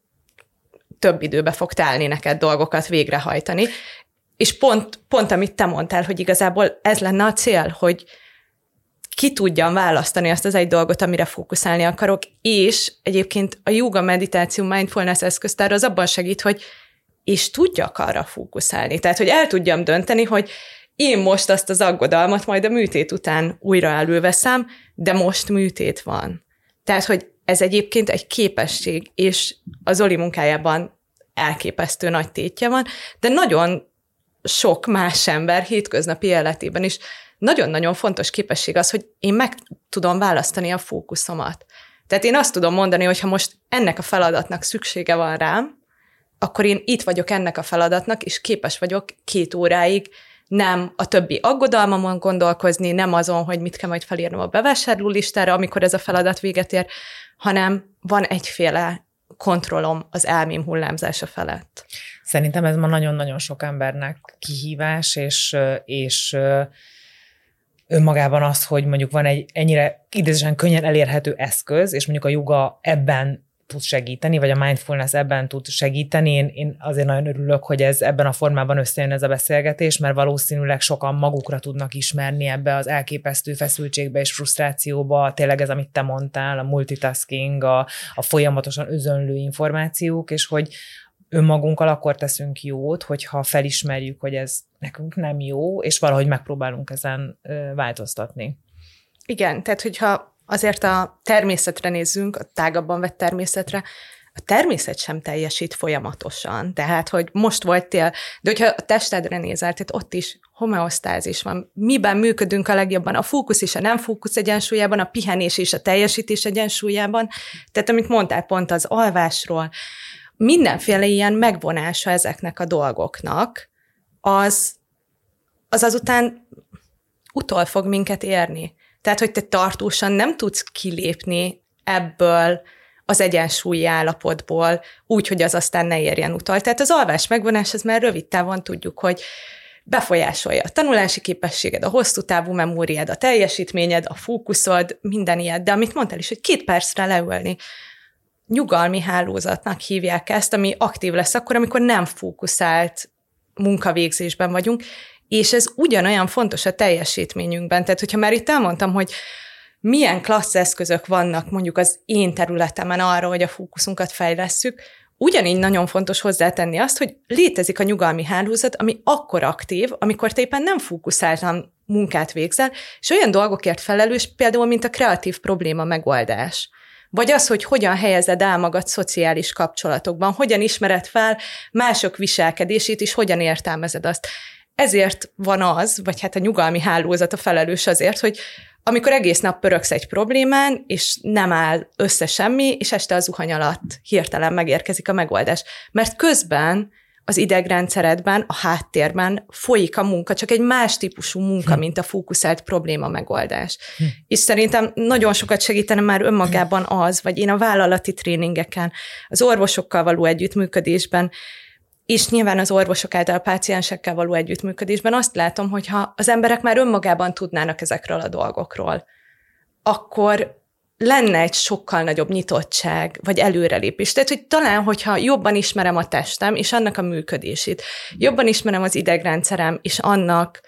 több időbe fog telni neked dolgokat végrehajtani. És pont, pont amit te mondtál, hogy igazából ez lenne a cél, hogy ki tudjam választani azt az egy dolgot, amire fókuszálni akarok, és egyébként a jóga, meditáció, mindfulness eszköztár az abban segít, hogy és tudjak arra fókuszálni. Tehát, hogy el tudjam dönteni, hogy én most azt az aggodalmat majd a műtét után újra előveszem, de most műtét van. Tehát, hogy ez egyébként egy képesség, és a Zoli munkájában elképesztő nagy tétje van, de nagyon sok más ember hétköznapi életében is nagyon-nagyon fontos képesség az, hogy én meg tudom választani a fókuszomat. Tehát én azt tudom mondani, hogy ha most ennek a feladatnak szüksége van rám, akkor én itt vagyok ennek a feladatnak, és képes vagyok két óráig nem a többi aggodalmamon gondolkozni, nem azon, hogy mit kell majd felírnom a bevásárló listára, amikor ez a feladat véget ér, hanem van egyféle kontrollom az elmém hullámzása felett. Szerintem ez ma nagyon-nagyon sok embernek kihívás, és, és önmagában az, hogy mondjuk van egy ennyire idézősen könnyen elérhető eszköz, és mondjuk a joga ebben tud segíteni, vagy a mindfulness ebben tud segíteni. Én, én azért nagyon örülök, hogy ez ebben a formában összejön ez a beszélgetés, mert valószínűleg sokan magukra tudnak ismerni ebbe az elképesztő feszültségbe és frusztrációba, tényleg ez, amit te mondtál, a multitasking, a, a folyamatosan özönlő információk, és hogy önmagunkkal akkor teszünk jót, hogyha felismerjük, hogy ez nekünk nem jó, és valahogy megpróbálunk ezen változtatni. Igen, tehát hogyha azért a természetre nézzünk, a tágabban vett természetre, a természet sem teljesít folyamatosan. Tehát, hogy most volt tél, de hogyha a testedre nézel, tehát ott is homeosztázis van. Miben működünk a legjobban? A fókusz és a nem fókusz egyensúlyában, a pihenés és a teljesítés egyensúlyában. Tehát, amit mondtál pont az alvásról, mindenféle ilyen megvonása ezeknek a dolgoknak, az, az azután utol fog minket érni. Tehát, hogy te tartósan nem tudsz kilépni ebből az egyensúlyi állapotból, úgy, hogy az aztán ne érjen utol. Tehát az alvás megvonás, ez már rövid távon tudjuk, hogy befolyásolja a tanulási képességed, a hosszú távú memóriád, a teljesítményed, a fókuszod, minden ilyet. De amit mondtál is, hogy két percre leülni, nyugalmi hálózatnak hívják ezt, ami aktív lesz akkor, amikor nem fókuszált munkavégzésben vagyunk, és ez ugyanolyan fontos a teljesítményünkben. Tehát, hogyha már itt elmondtam, hogy milyen klassz eszközök vannak mondjuk az én területemen arra, hogy a fókuszunkat fejlesszük, ugyanígy nagyon fontos hozzátenni azt, hogy létezik a nyugalmi hálózat, ami akkor aktív, amikor te éppen nem fókuszáltan munkát végzel, és olyan dolgokért felelős, például, mint a kreatív probléma megoldás. Vagy az, hogy hogyan helyezed el magad szociális kapcsolatokban, hogyan ismered fel mások viselkedését, és hogyan értelmezed azt. Ezért van az, vagy hát a nyugalmi hálózat a felelős azért, hogy amikor egész nap pöröksz egy problémán, és nem áll össze semmi, és este a zuhany alatt hirtelen megérkezik a megoldás. Mert közben az idegrendszeredben, a háttérben folyik a munka, csak egy más típusú munka, mint a fókuszált probléma megoldás. Hm. És szerintem nagyon sokat segítene már önmagában az, vagy én a vállalati tréningeken, az orvosokkal való együttműködésben és nyilván az orvosok által a páciensekkel való együttműködésben azt látom, hogy ha az emberek már önmagában tudnának ezekről a dolgokról, akkor lenne egy sokkal nagyobb nyitottság, vagy előrelépés. Tehát, hogy talán, hogyha jobban ismerem a testem, és annak a működését, jobban ismerem az idegrendszerem, és annak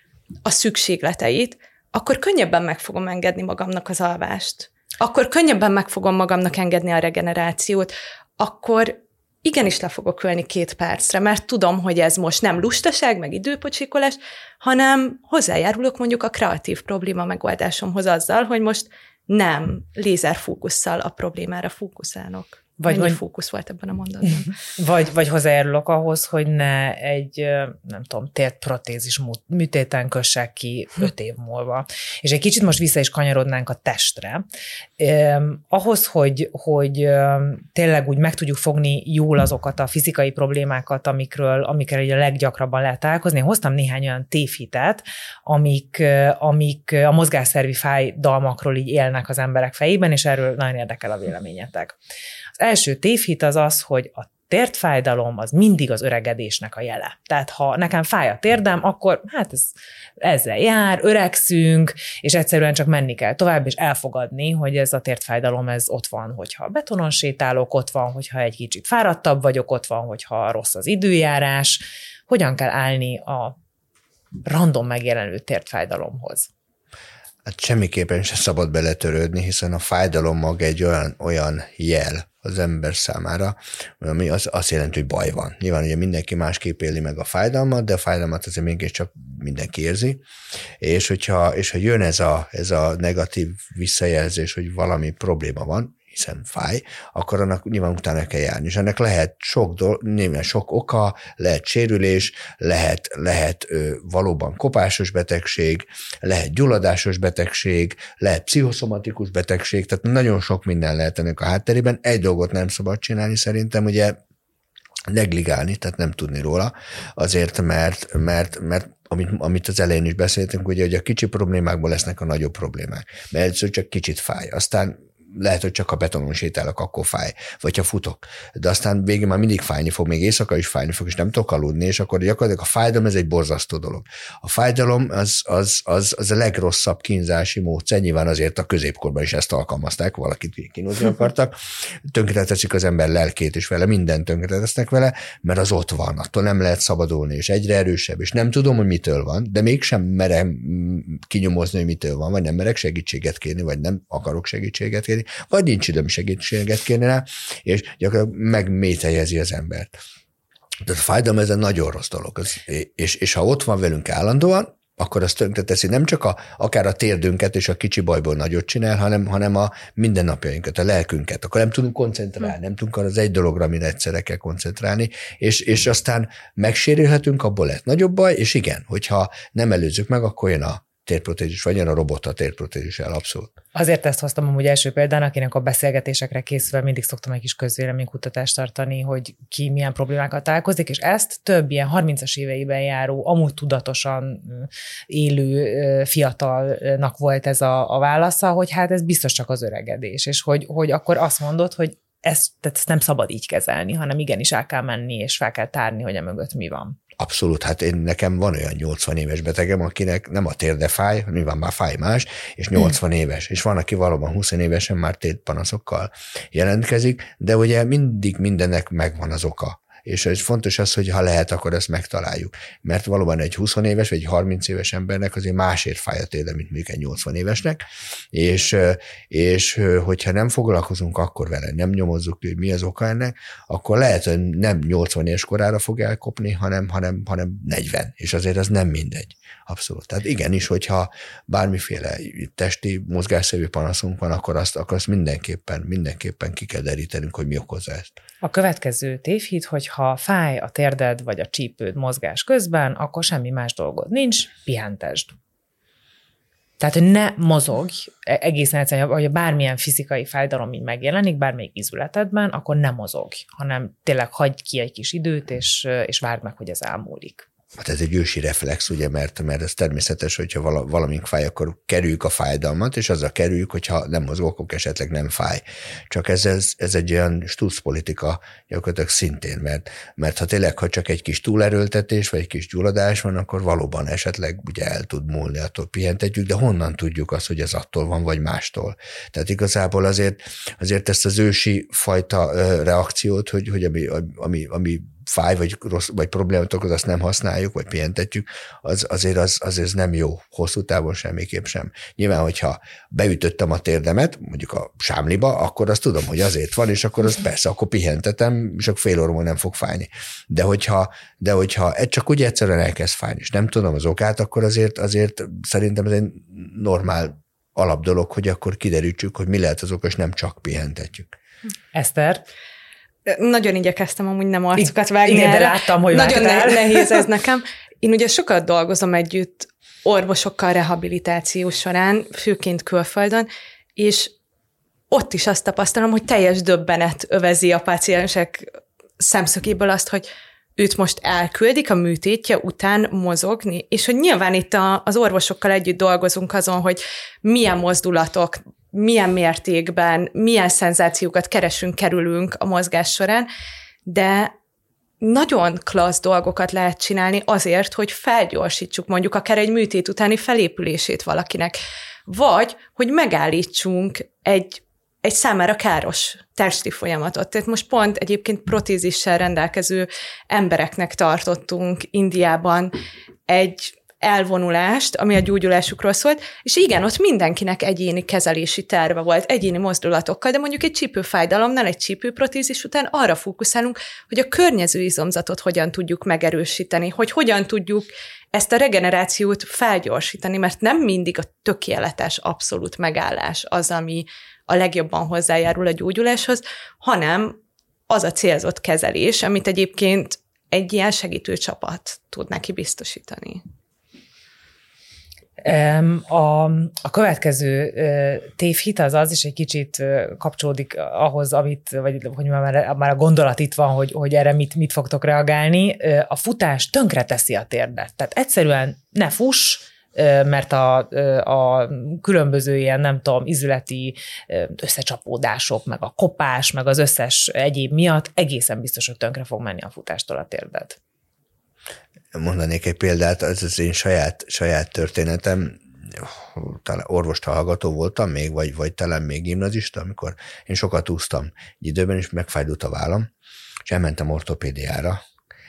a szükségleteit, akkor könnyebben meg fogom engedni magamnak az alvást. Akkor könnyebben meg fogom magamnak engedni a regenerációt, akkor igenis le fogok ülni két percre, mert tudom, hogy ez most nem lustaság, meg időpocsékolás, hanem hozzájárulok mondjuk a kreatív probléma megoldásomhoz azzal, hogy most nem lézerfókusszal a problémára fókuszálok. Vagy Mennyi vagy, fókusz volt ebben a mondatban? Vagy, vagy hozzájárulok ahhoz, hogy ne egy, nem tudom, térprotézis műtéten kössek ki öt év múlva. És egy kicsit most vissza is kanyarodnánk a testre. Eh, ahhoz, hogy, hogy tényleg úgy meg tudjuk fogni jól azokat a fizikai problémákat, amikről, amikről a leggyakrabban lehet találkozni, hoztam néhány olyan tévhitet, amik, amik a mozgásszervi fájdalmakról így élnek az emberek fejében, és erről nagyon érdekel a véleményetek. Az első tévhit az az, hogy a térdfájdalom az mindig az öregedésnek a jele. Tehát ha nekem fáj a térdem, akkor hát ez, ezzel jár, öregszünk, és egyszerűen csak menni kell tovább, és elfogadni, hogy ez a térdfájdalom ez ott van, hogyha betonon sétálok, ott van, hogyha egy kicsit fáradtabb vagyok, ott van, hogyha rossz az időjárás. Hogyan kell állni a random megjelenő térdfájdalomhoz? Hát semmiképpen sem szabad beletörődni, hiszen a fájdalom maga egy olyan, olyan jel az ember számára, ami az, azt jelenti, hogy baj van. Nyilván ugye mindenki másképp éli meg a fájdalmat, de a fájdalmat azért mégiscsak mindenki érzi, és hogyha és ha jön ez a, ez a negatív visszajelzés, hogy valami probléma van, hiszen fáj, akkor annak nyilván utána kell járni. És ennek lehet sok, dolog, nyilván sok oka, lehet sérülés, lehet, lehet ö, valóban kopásos betegség, lehet gyulladásos betegség, lehet pszichoszomatikus betegség, tehát nagyon sok minden lehet ennek a hátterében. Egy dolgot nem szabad csinálni szerintem, ugye negligálni, tehát nem tudni róla, azért, mert, mert, mert amit, amit az elején is beszéltünk, ugye, hogy a kicsi problémákból lesznek a nagyobb problémák. Mert először csak kicsit fáj, aztán lehet, hogy csak a betonon sétálok, akkor fáj, vagy ha futok. De aztán végén már mindig fájni fog, még éjszaka is fájni fog, és nem tudok aludni, és akkor gyakorlatilag a fájdalom, ez egy borzasztó dolog. A fájdalom az, az, az, az a legrosszabb kínzási módszer, nyilván azért a középkorban is ezt alkalmazták, valakit kínozni akartak, tönkreteszik az ember lelkét, és vele mindent tönkretesznek vele, mert az ott van, attól nem lehet szabadulni, és egyre erősebb, és nem tudom, hogy mitől van, de mégsem merem kinyomozni, hogy mitől van, vagy nem merek segítséget kérni, vagy nem akarok segítséget kérni, vagy nincs időm segítséget kérni rá, és gyakorlatilag megmételjezi az embert. Tehát a fájdalom ez egy nagyon rossz dolog. Az, és, és ha ott van velünk állandóan, akkor az tönkreteszi nem csak a, akár a térdünket és a kicsi bajból nagyot csinál, hanem, hanem a mindennapjainkat, a lelkünket. Akkor nem tudunk koncentrálni, nem tudunk arra az egy dologra, amire egyszerre kell koncentrálni, és, és aztán megsérülhetünk, abból lehet nagyobb baj, és igen, hogyha nem előzzük meg, akkor jön a térprotézis, vagy jön a robot a térprotézissel, abszolút. Azért ezt hoztam amúgy első példán, akinek a beszélgetésekre készülve mindig szoktam egy kis közvéleménykutatást tartani, hogy ki milyen problémákat találkozik, és ezt több ilyen harmincas éveiben járó, amúgy tudatosan élő fiatalnak volt ez a, a válasza, hogy hát ez biztos csak az öregedés, és hogy, hogy akkor azt mondod, hogy ezt, tehát ezt nem szabad így kezelni, hanem igenis el kell menni, és fel kell tárni, hogy emögött mi van. Abszolút, hát én, nekem van olyan nyolcvan éves betegem, akinek nem a térde fáj, nyilván már fáj más, és nyolcvan éves, és van, aki valóban húsz évesen már térdpanaszokkal jelentkezik, de ugye mindig mindennek megvan az oka. És ez fontos az, hogy ha lehet, akkor ezt megtaláljuk. Mert valóban egy húsz éves vagy egy harminc éves embernek azért másért fáj a térde, mint mondjuk egy nyolcvan évesnek, és, és hogyha nem foglalkozunk akkor vele, nem nyomozzuk, hogy mi az oka ennek, akkor lehet, hogy nem nyolcvan éves korára fog elkopni, hanem, hanem, hanem negyven, és azért az nem mindegy. Abszolút. Tehát igenis, hogyha bármiféle testi mozgásszerű panaszunk van, akkor azt, akkor azt mindenképpen, mindenképpen ki kell derítenünk, hogy mi okozza ezt. A következő tévhit, hogy ha fáj a térded vagy a csípőd mozgás közben, akkor semmi más dolgod nincs, pihentesd. Tehát, hogy ne mozogj, egészen egyszerűen, hogy bármilyen fizikai fájdalom így megjelenik, bármelyik izületedben, akkor ne mozogj, hanem tényleg hagyd ki egy kis időt, és, és várd meg, hogy ez elmúlik. Hát ez egy ősi reflex, ugye, mert, mert ez természetes, hogyha vala, valamink fáj, akkor kerüljük a fájdalmat, és azzal kerüljük, hogyha nem mozgok, akkor esetleg nem fáj. Csak ez, ez, ez egy olyan stuszpolitika gyakorlatilag szintén, mert, mert ha tényleg, ha csak egy kis túlerőltetés, vagy egy kis gyulladás van, akkor valóban esetleg ugye el tud múlni, attól pihentetjük, de honnan tudjuk azt, hogy ez attól van, vagy mástól. Tehát igazából azért, azért ezt az ősi fajta reakciót, hogy, hogy ami, ami, ami fáj, vagy, rossz, vagy problémát okoz, azt nem használjuk, vagy pihentetjük, az, azért az, azért nem jó, hosszú távon semmiképp sem. Nyilván, hogyha beütöttem a térdemet, mondjuk a sámliba, akkor azt tudom, hogy azért van, és akkor azt persze, akkor pihentetem, és akkor fél óra nem fog fájni. De hogyha, de hogyha ez csak úgy egyszerűen elkezd fájni, és nem tudom az okát, akkor azért, azért szerintem ez egy normál alapdolog, hogy akkor kiderítsük, hogy mi lehet az oka, és nem csak pihentetjük. Eszter? Nagyon igyekeztem amúgy nem arcokat vágni. Igen, de láttam, hogy nagyon nehéz ez nekem. Én ugye sokat dolgozom együtt orvosokkal rehabilitáció során, főként külföldön, és ott is azt tapasztalom, hogy teljes döbbenet övezi a páciensek szemszögéből azt, hogy őt most elküldik a műtétje után mozogni, és hogy nyilván itt a, az orvosokkal együtt dolgozunk azon, hogy milyen mozdulatok, milyen mértékben, milyen szenzációkat keresünk, kerülünk a mozgás során, de nagyon klassz dolgokat lehet csinálni azért, hogy felgyorsítsuk mondjuk akár egy műtét utáni felépülését valakinek, vagy hogy megállítsunk egy, egy számára káros testi folyamatot. Tehát most pont egyébként protézissel rendelkező embereknek tartottunk Indiában egy elvonulást, ami a gyógyulásukról szólt, és igen, ott mindenkinek egyéni kezelési terve volt, egyéni mozdulatokkal, de mondjuk egy csípőfájdalomnál, egy csípőprotézis után arra fókuszálunk, hogy a környező izomzatot hogyan tudjuk megerősíteni, hogy hogyan tudjuk ezt a regenerációt felgyorsítani, mert nem mindig a tökéletes, abszolút megállás az, ami a legjobban hozzájárul a gyógyuláshoz, hanem az a célzott kezelés, amit egyébként egy ilyen segítő csapat tud neki biztosítani. A, a következő tévhit az az is egy kicsit kapcsolódik ahhoz, amit, vagy hogy már, már a gondolat itt van, hogy, hogy erre mit, mit fogtok reagálni. A futás tönkre teszi a térdet. Tehát egyszerűen ne fuss, mert a, a különböző ilyen, nem tudom, izületi összecsapódások, meg a kopás, meg az összes egyéb miatt egészen biztos, hogy tönkre fog menni a futástól a térdet. Mondanék egy példát, ez az én saját, saját történetem, talán orvostallgató voltam még, vagy, vagy talán még gimnazista, amikor én sokat úsztam egy időben, és megfájdult a vállam, és elmentem ortopédiára,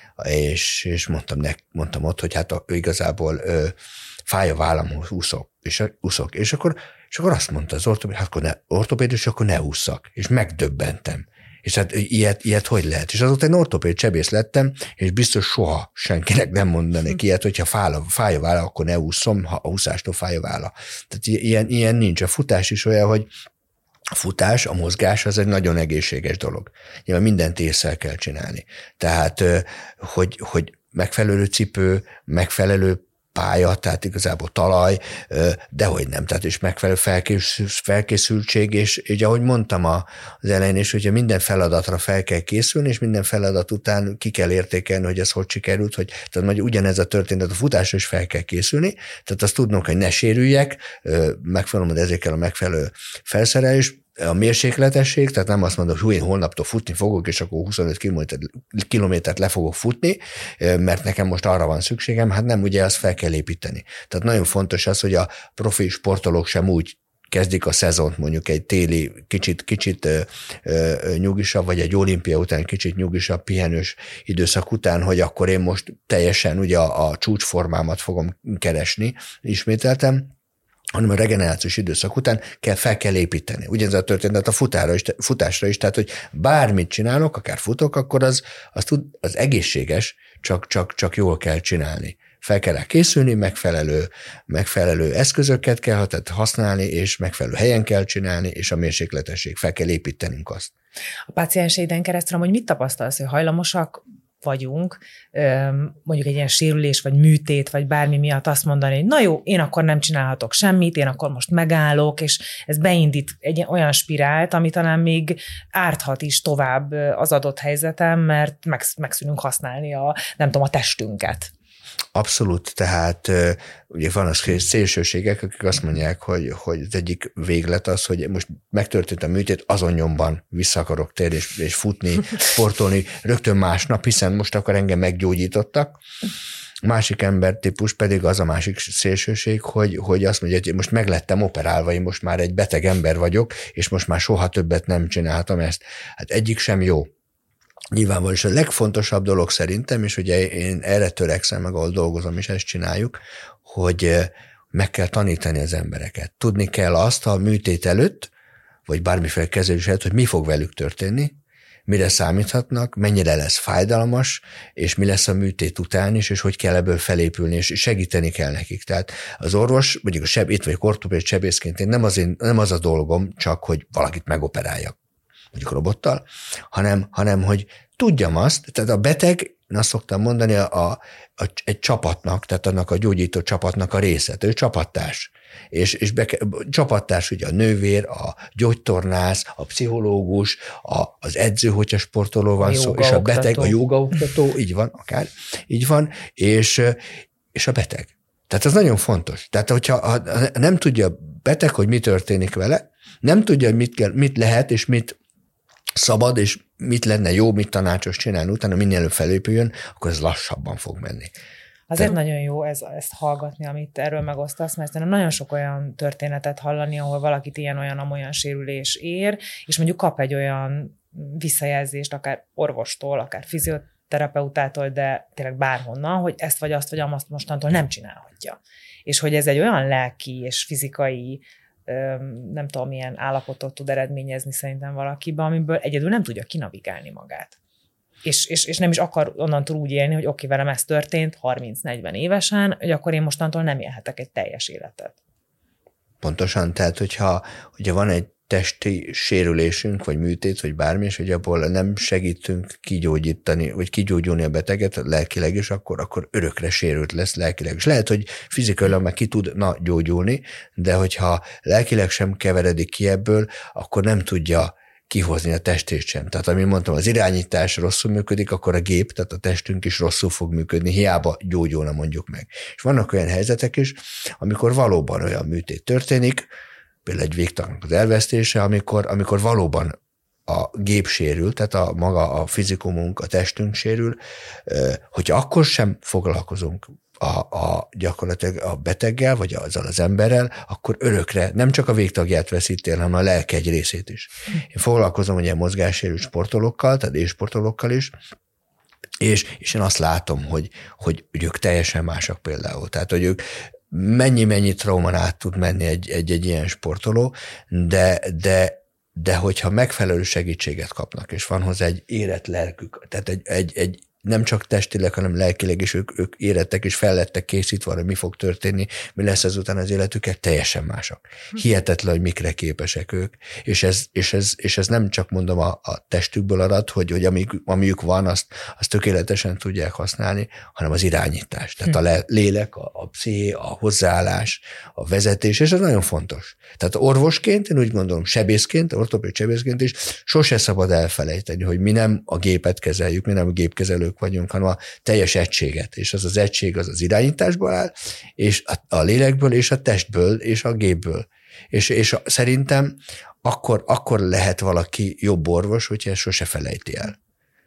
és, és mondtam, ne, mondtam ott, hogy hát a, igazából ö, fáj a vállamhoz, úszok, és, úszok, és akkor, és akkor azt mondta az ortopéd, hát akkor ne, ortopédus, akkor ne ússzak, és megdöbbentem. És hát ilyet, ilyet hogy lehet? És azóta egy ortopéd sebész lettem, és biztos soha senkinek nem mondanék ilyet, hogyha fáj a, fáj a válla, akkor ne ússzom, ha a úszástól fáj a válla. Tehát ilyen, ilyen nincs. A futás is olyan, hogy a futás, a mozgás az egy nagyon egészséges dolog. Nyilván mindent észre kell csinálni. Tehát, hogy, hogy megfelelő cipő, megfelelő pálya, tehát igazából talaj, dehogy nem, tehát is megfelelő felkészültség, és, és ahogy mondtam az elején is, hogyha minden feladatra fel kell készülni, és minden feladat után ki kell értékelni, hogy ez hogy sikerült, hogy tehát majd ugyanez a történet, a futásra is fel kell készülni, tehát azt tudnunk, hogy ne sérüljek, megfelelően ezekkel a megfelelő felszerelés, a mérsékletesség, tehát nem azt mondom, hogy hú, én holnaptól futni fogok, és akkor huszonöt kilométert le fogok futni, mert nekem most arra van szükségem, hát nem, ugye azt fel kell építeni. Tehát nagyon fontos az, hogy a profi sportolók sem úgy kezdik a szezont, mondjuk egy téli, kicsit, kicsit ö, ö, nyugisabb, vagy egy olimpia után kicsit nyugisabb, pihenős időszak után, hogy akkor én most teljesen ugye a, a csúcsformámat fogom keresni, ismételtem, hanem a regenerációs időszak után kell, fel kell építeni. Ugyanez a történet a futára is, futásra is, tehát hogy bármit csinálok, akár futok, akkor az, az, tud, az egészséges, csak, csak, csak jól kell csinálni. Fel kell rá készülni, megfelelő, megfelelő eszközöket kell használni, és megfelelő helyen kell csinálni, és a mérsékletesség, fel kell építenünk azt. A pácienseiden keresztül, hogy mit tapasztalsz, hogy hajlamosak vagyunk, mondjuk egy ilyen sérülés, vagy műtét, vagy bármi miatt azt mondani, hogy na jó, én akkor nem csinálhatok semmit, én akkor most megállok, és ez beindít egy olyan spirált, ami talán még árthat is tovább az adott helyzetem, mert megszűnünk használni a, nem tudom, a testünket. Abszolút, tehát ugye van az szélsőségek, akik azt mondják, hogy, hogy az egyik véglet az, hogy most megtörtént a műtét, azon nyomban vissza akarok térni, és, és futni, sportolni rögtön másnap, hiszen most akkor engem meggyógyítottak. Másik embertípus pedig az a másik szélsőség, hogy, hogy azt mondja, hogy most meglettem operálva, én most már egy beteg ember vagyok, és most már soha többet nem csináltam ezt. Hát egyik sem jó. Nyilvánvalóan, és a legfontosabb dolog szerintem, és ugye én erre törekszem, meg ahol dolgozom, és ezt csináljuk, hogy meg kell tanítani az embereket. Tudni kell azt a műtét előtt, vagy bármiféle kezelés előtt, hogy mi fog velük történni, mire számíthatnak, mennyire lesz fájdalmas, és mi lesz a műtét után is, és hogy kell ebből felépülni, és segíteni kell nekik. Tehát az orvos, mondjuk a seb, itt vagy ortopéd sebészként, én nem az, én, nem az a dolgom, csak hogy valakit megoperáljak, mondjuk robottal, hanem, hanem hogy tudjam azt, tehát a beteg, én azt szoktam mondani, a, a, a, egy csapatnak, tehát annak a gyógyító csapatnak a része, ő csapattárs. És, és be, csapattárs ugye a nővér, a gyógytornász, a pszichológus, a, az edző, hogyha sportoló van szó, és a beteg, a jogaoktató, így van, akár, így van, és, és a beteg. Tehát ez nagyon fontos. Tehát, hogyha ha nem tudja a beteg, hogy mi történik vele, nem tudja, mit, kell, mit lehet, és mit szabad, és mit lenne jó, mit tanácsos csinálni, utána minél előbb felépüljön, akkor ez lassabban fog menni. Azért Te... nagyon jó ez, ezt hallgatni, amit erről megosztasz, mert szerintem nagyon sok olyan történetet hallani, ahol valakit ilyen-olyan-amolyan sérülés ér, és mondjuk kap egy olyan visszajelzést, akár orvostól, akár fizioterapeutától, de tényleg bárhonnan, hogy ezt vagy azt vagy azt mostantól nem csinálhatja. És hogy ez egy olyan lelki és fizikai nem tudom, milyen állapotot tud eredményezni szerintem valakiben, amiből egyedül nem tudja kinavigálni magát. És, és, és nem is akar onnantól úgy élni, hogy oké, velem ez történt harminc-negyven évesen, hogy akkor én mostantól nem élhetek egy teljes életet. Pontosan, tehát hogyha, hogyha van egy testi sérülésünk, vagy műtét, vagy bármi, és hogy abból nem segítünk kigyógyítani, vagy kigyógyulni a beteget lelkileg is, akkor, akkor örökre sérült lesz lelkileg. És lehet, hogy fizikailag meg ki tudna gyógyulni, de hogyha lelkileg sem keveredik ki ebből, akkor nem tudja kihozni a testét sem. Tehát, amint mondtam, az irányítás rosszul működik, akkor a gép, tehát a testünk is rosszul fog működni, hiába gyógyulna mondjuk meg. És vannak olyan helyzetek is, amikor valóban olyan műtét történik, például egy végtagnak az elvesztése, amikor, amikor valóban a gép sérül, tehát a maga a fizikumunk, a testünk sérül, hogyha akkor sem foglalkozunk a, a gyakorlatilag a beteggel, vagy azzal az emberrel, akkor örökre nem csak a végtagját veszítél, hanem a lelke egy részét is. Én foglalkozom ugye mozgássérült sportolókkal, tehát élsportolókkal is, és, és én azt látom, hogy, hogy ők teljesen másak például. Tehát, hogy ők mennyi-mennyi traumán át tud menni egy, egy, egy ilyen sportoló, de, de, de hogyha megfelelő segítséget kapnak, és van hozzá egy érett lelkük, tehát egy, egy, egy nem csak testileg, hanem lelkileg is ők, ők érettek és fel lettek készítve, hogy mi fog történni, mi lesz ezután az életükkel, teljesen mások. Hihetetlen, hogy mikre képesek ők, és ez, és ez, és ez nem csak mondom a, a testükből adat, hogy, hogy amik, amiük van, azt, azt tökéletesen tudják használni, hanem az irányítás. Tehát a lélek, a, a psziché, a hozzáállás, a vezetés, és ez nagyon fontos. Tehát orvosként, én úgy gondolom, sebészként, ortopéd sebészként is sose szabad elfelejteni, hogy mi nem a gépet kezeljük, mi nem a gépkezelők vagyunk, hanem a teljes egységet, és az az egység az az irányításból áll, és a, a lélekből, és a testből, és a gépből. És, és a, szerintem akkor, akkor lehet valaki jobb orvos, hogyha ezt sose felejti el.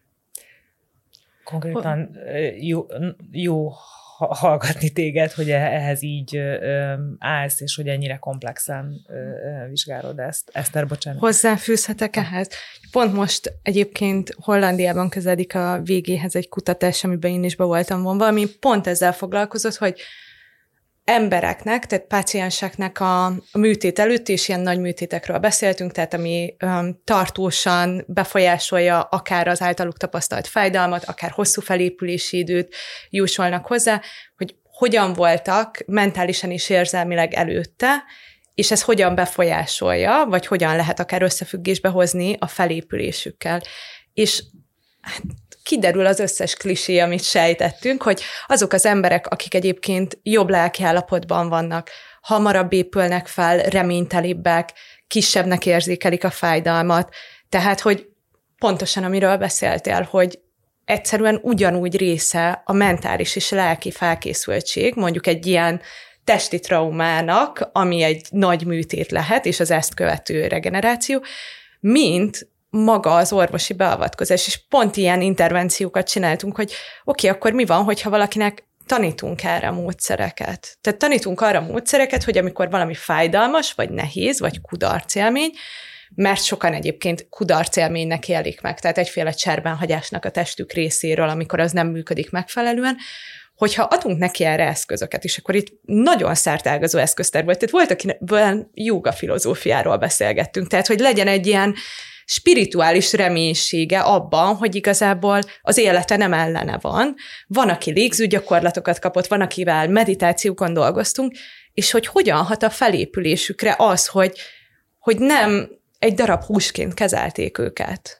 Konkrétan jó, jó hallgatni téged, hogy ehhez így állsz, és hogy ennyire komplexen vizsgálod ezt. Eszter, bocsánat. Hozzáfűzhetek ehhez? Pont most egyébként Hollandiában közeledik a végéhez egy kutatás, amiben én is be voltam vonva, ami pont ezzel foglalkozott, hogy embereknek, tehát pácienseknek a, a műtét előtt, és ilyen nagy műtétekről beszéltünk, tehát ami um, tartósan befolyásolja akár az általuk tapasztalt fájdalmat, akár hosszú felépülési időt jósolnak hozzá, hogy hogyan voltak mentálisan és érzelmileg előtte, és ez hogyan befolyásolja, vagy hogyan lehet akár összefüggésbe hozni a felépülésükkel. És hát, kiderül az összes klisé, amit sejtettünk, hogy azok az emberek, akik egyébként jobb lelkiállapotban vannak, hamarabb épülnek fel, reménytelibbek, kisebbnek érzékelik a fájdalmat. Tehát, hogy pontosan amiről beszéltél, hogy egyszerűen ugyanúgy része a mentális és lelki felkészültség, mondjuk egy ilyen testi traumának, ami egy nagy műtét lehet, és az ezt követő regeneráció, mint maga az orvosi beavatkozás. És pont ilyen intervenciókat csináltunk, hogy oké, okay, akkor mi van, hogyha valakinek tanítunk erre módszereket. Tehát tanítunk arra módszereket, hogy amikor valami fájdalmas, vagy nehéz, vagy kudarcélmény, mert sokan egyébként kudarcélménynek élik meg, tehát egyféle cserbenhagyásnak a testük részéről, amikor az nem működik megfelelően, hogyha adunk neki erre eszközöket, és akkor itt nagyon szerteágazó eszköztár volt, tehát volt, akiben jóga filozófiáról beszélgettünk, tehát hogy legyen egy ilyen spirituális reménysége abban, hogy igazából az élete nem ellene van. Van, aki légzőgyakorlatokat kapott, van, akivel meditációkon dolgoztunk, és hogy hogyan hat a felépülésükre az, hogy, hogy nem egy darab húsként kezelték őket.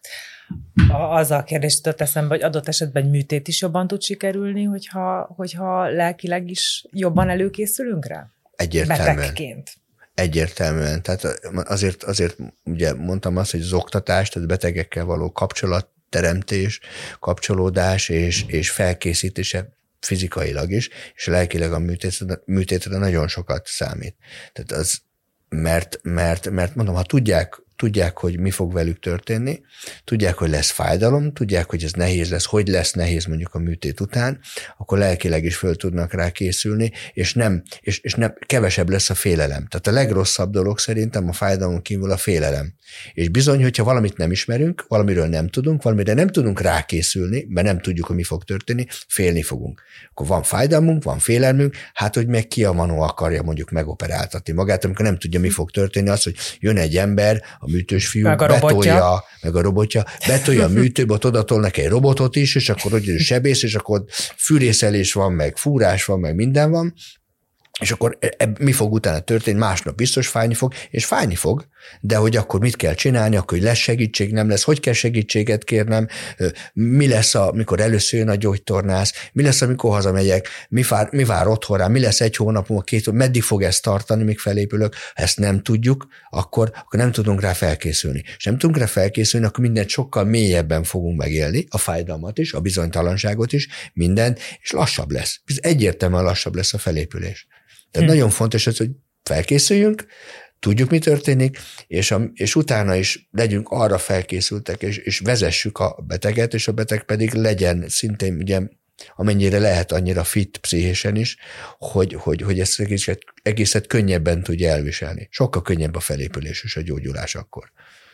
Azzal a kérdés jutott eszembe, hogy adott esetben egy műtét is jobban tud sikerülni, hogyha, hogyha lelkileg is jobban előkészülünk rá? Egyértelműen. Betegként. Egyértelműen. Tehát azért, azért ugye mondtam azt, hogy az oktatás, tehát betegekkel való kapcsolatteremtés, kapcsolódás és, és felkészítése fizikailag is, és lelkileg a műtétre, műtétre nagyon sokat számít. Tehát az, mert, mert, mert mondom, ha tudják, tudják, hogy mi fog velük történni, tudják, hogy lesz fájdalom, tudják, hogy ez nehéz lesz, hogy lesz nehéz mondjuk a műtét után, akkor lelkileg is föl tudnak rá készülni, és nem, és, és nem, kevesebb lesz a félelem. Tehát a legrosszabb dolog szerintem a fájdalom kívül a félelem. És bizony, hogyha valamit nem ismerünk, valamiről nem tudunk, valamire nem tudunk rákészülni, mert nem tudjuk, hogy mi fog történni, félni fogunk. Akkor van fájdalmunk, van félelmünk, hát hogy meg ki a manó akarja mondjuk megoperáltatni magát, amikor nem tudja, mi fog történni, az, hogy jön egy ember, a műtős fiú, meg a betolja, meg a robotja, betolja a műtőbe, ott oda tolnak egy robotot is, és akkor hogy sebész, és akkor fűrészelés van, meg fúrás van, meg minden van, és akkor e, mi fog utána történni, másnap biztos fájni fog, és fájni fog, de hogy akkor mit kell csinálni, akkor hogy lesz segítség, nem lesz, hogy kell segítséget kérnem, mi lesz, amikor először jön a gyógytornász, mi lesz, amikor hazamegyek, mi vár, mi vár otthon rá, mi lesz egy hónap múlva, két hónap, meddig fog ezt tartani, míg felépülök, ha ezt nem tudjuk, akkor, akkor nem tudunk rá felkészülni. És nem tudunk rá felkészülni, akkor mindent sokkal mélyebben fogunk megélni, a fájdalmat is, a bizonytalanságot is, mindent, és lassabb lesz. Egyértelműen lassabb lesz a felépülés. Tehát hmm. nagyon fontos az, hogy felkészüljünk, tudjuk, mi történik, és, a, és utána is legyünk arra felkészültek, és, és vezessük a beteget, és a beteg pedig legyen szintén, ugye, amennyire lehet, annyira fit pszichésen is, hogy, hogy, hogy ezt egészet, egészet könnyebben tudja elviselni. Sokkal könnyebb a felépülés és a gyógyulás akkor.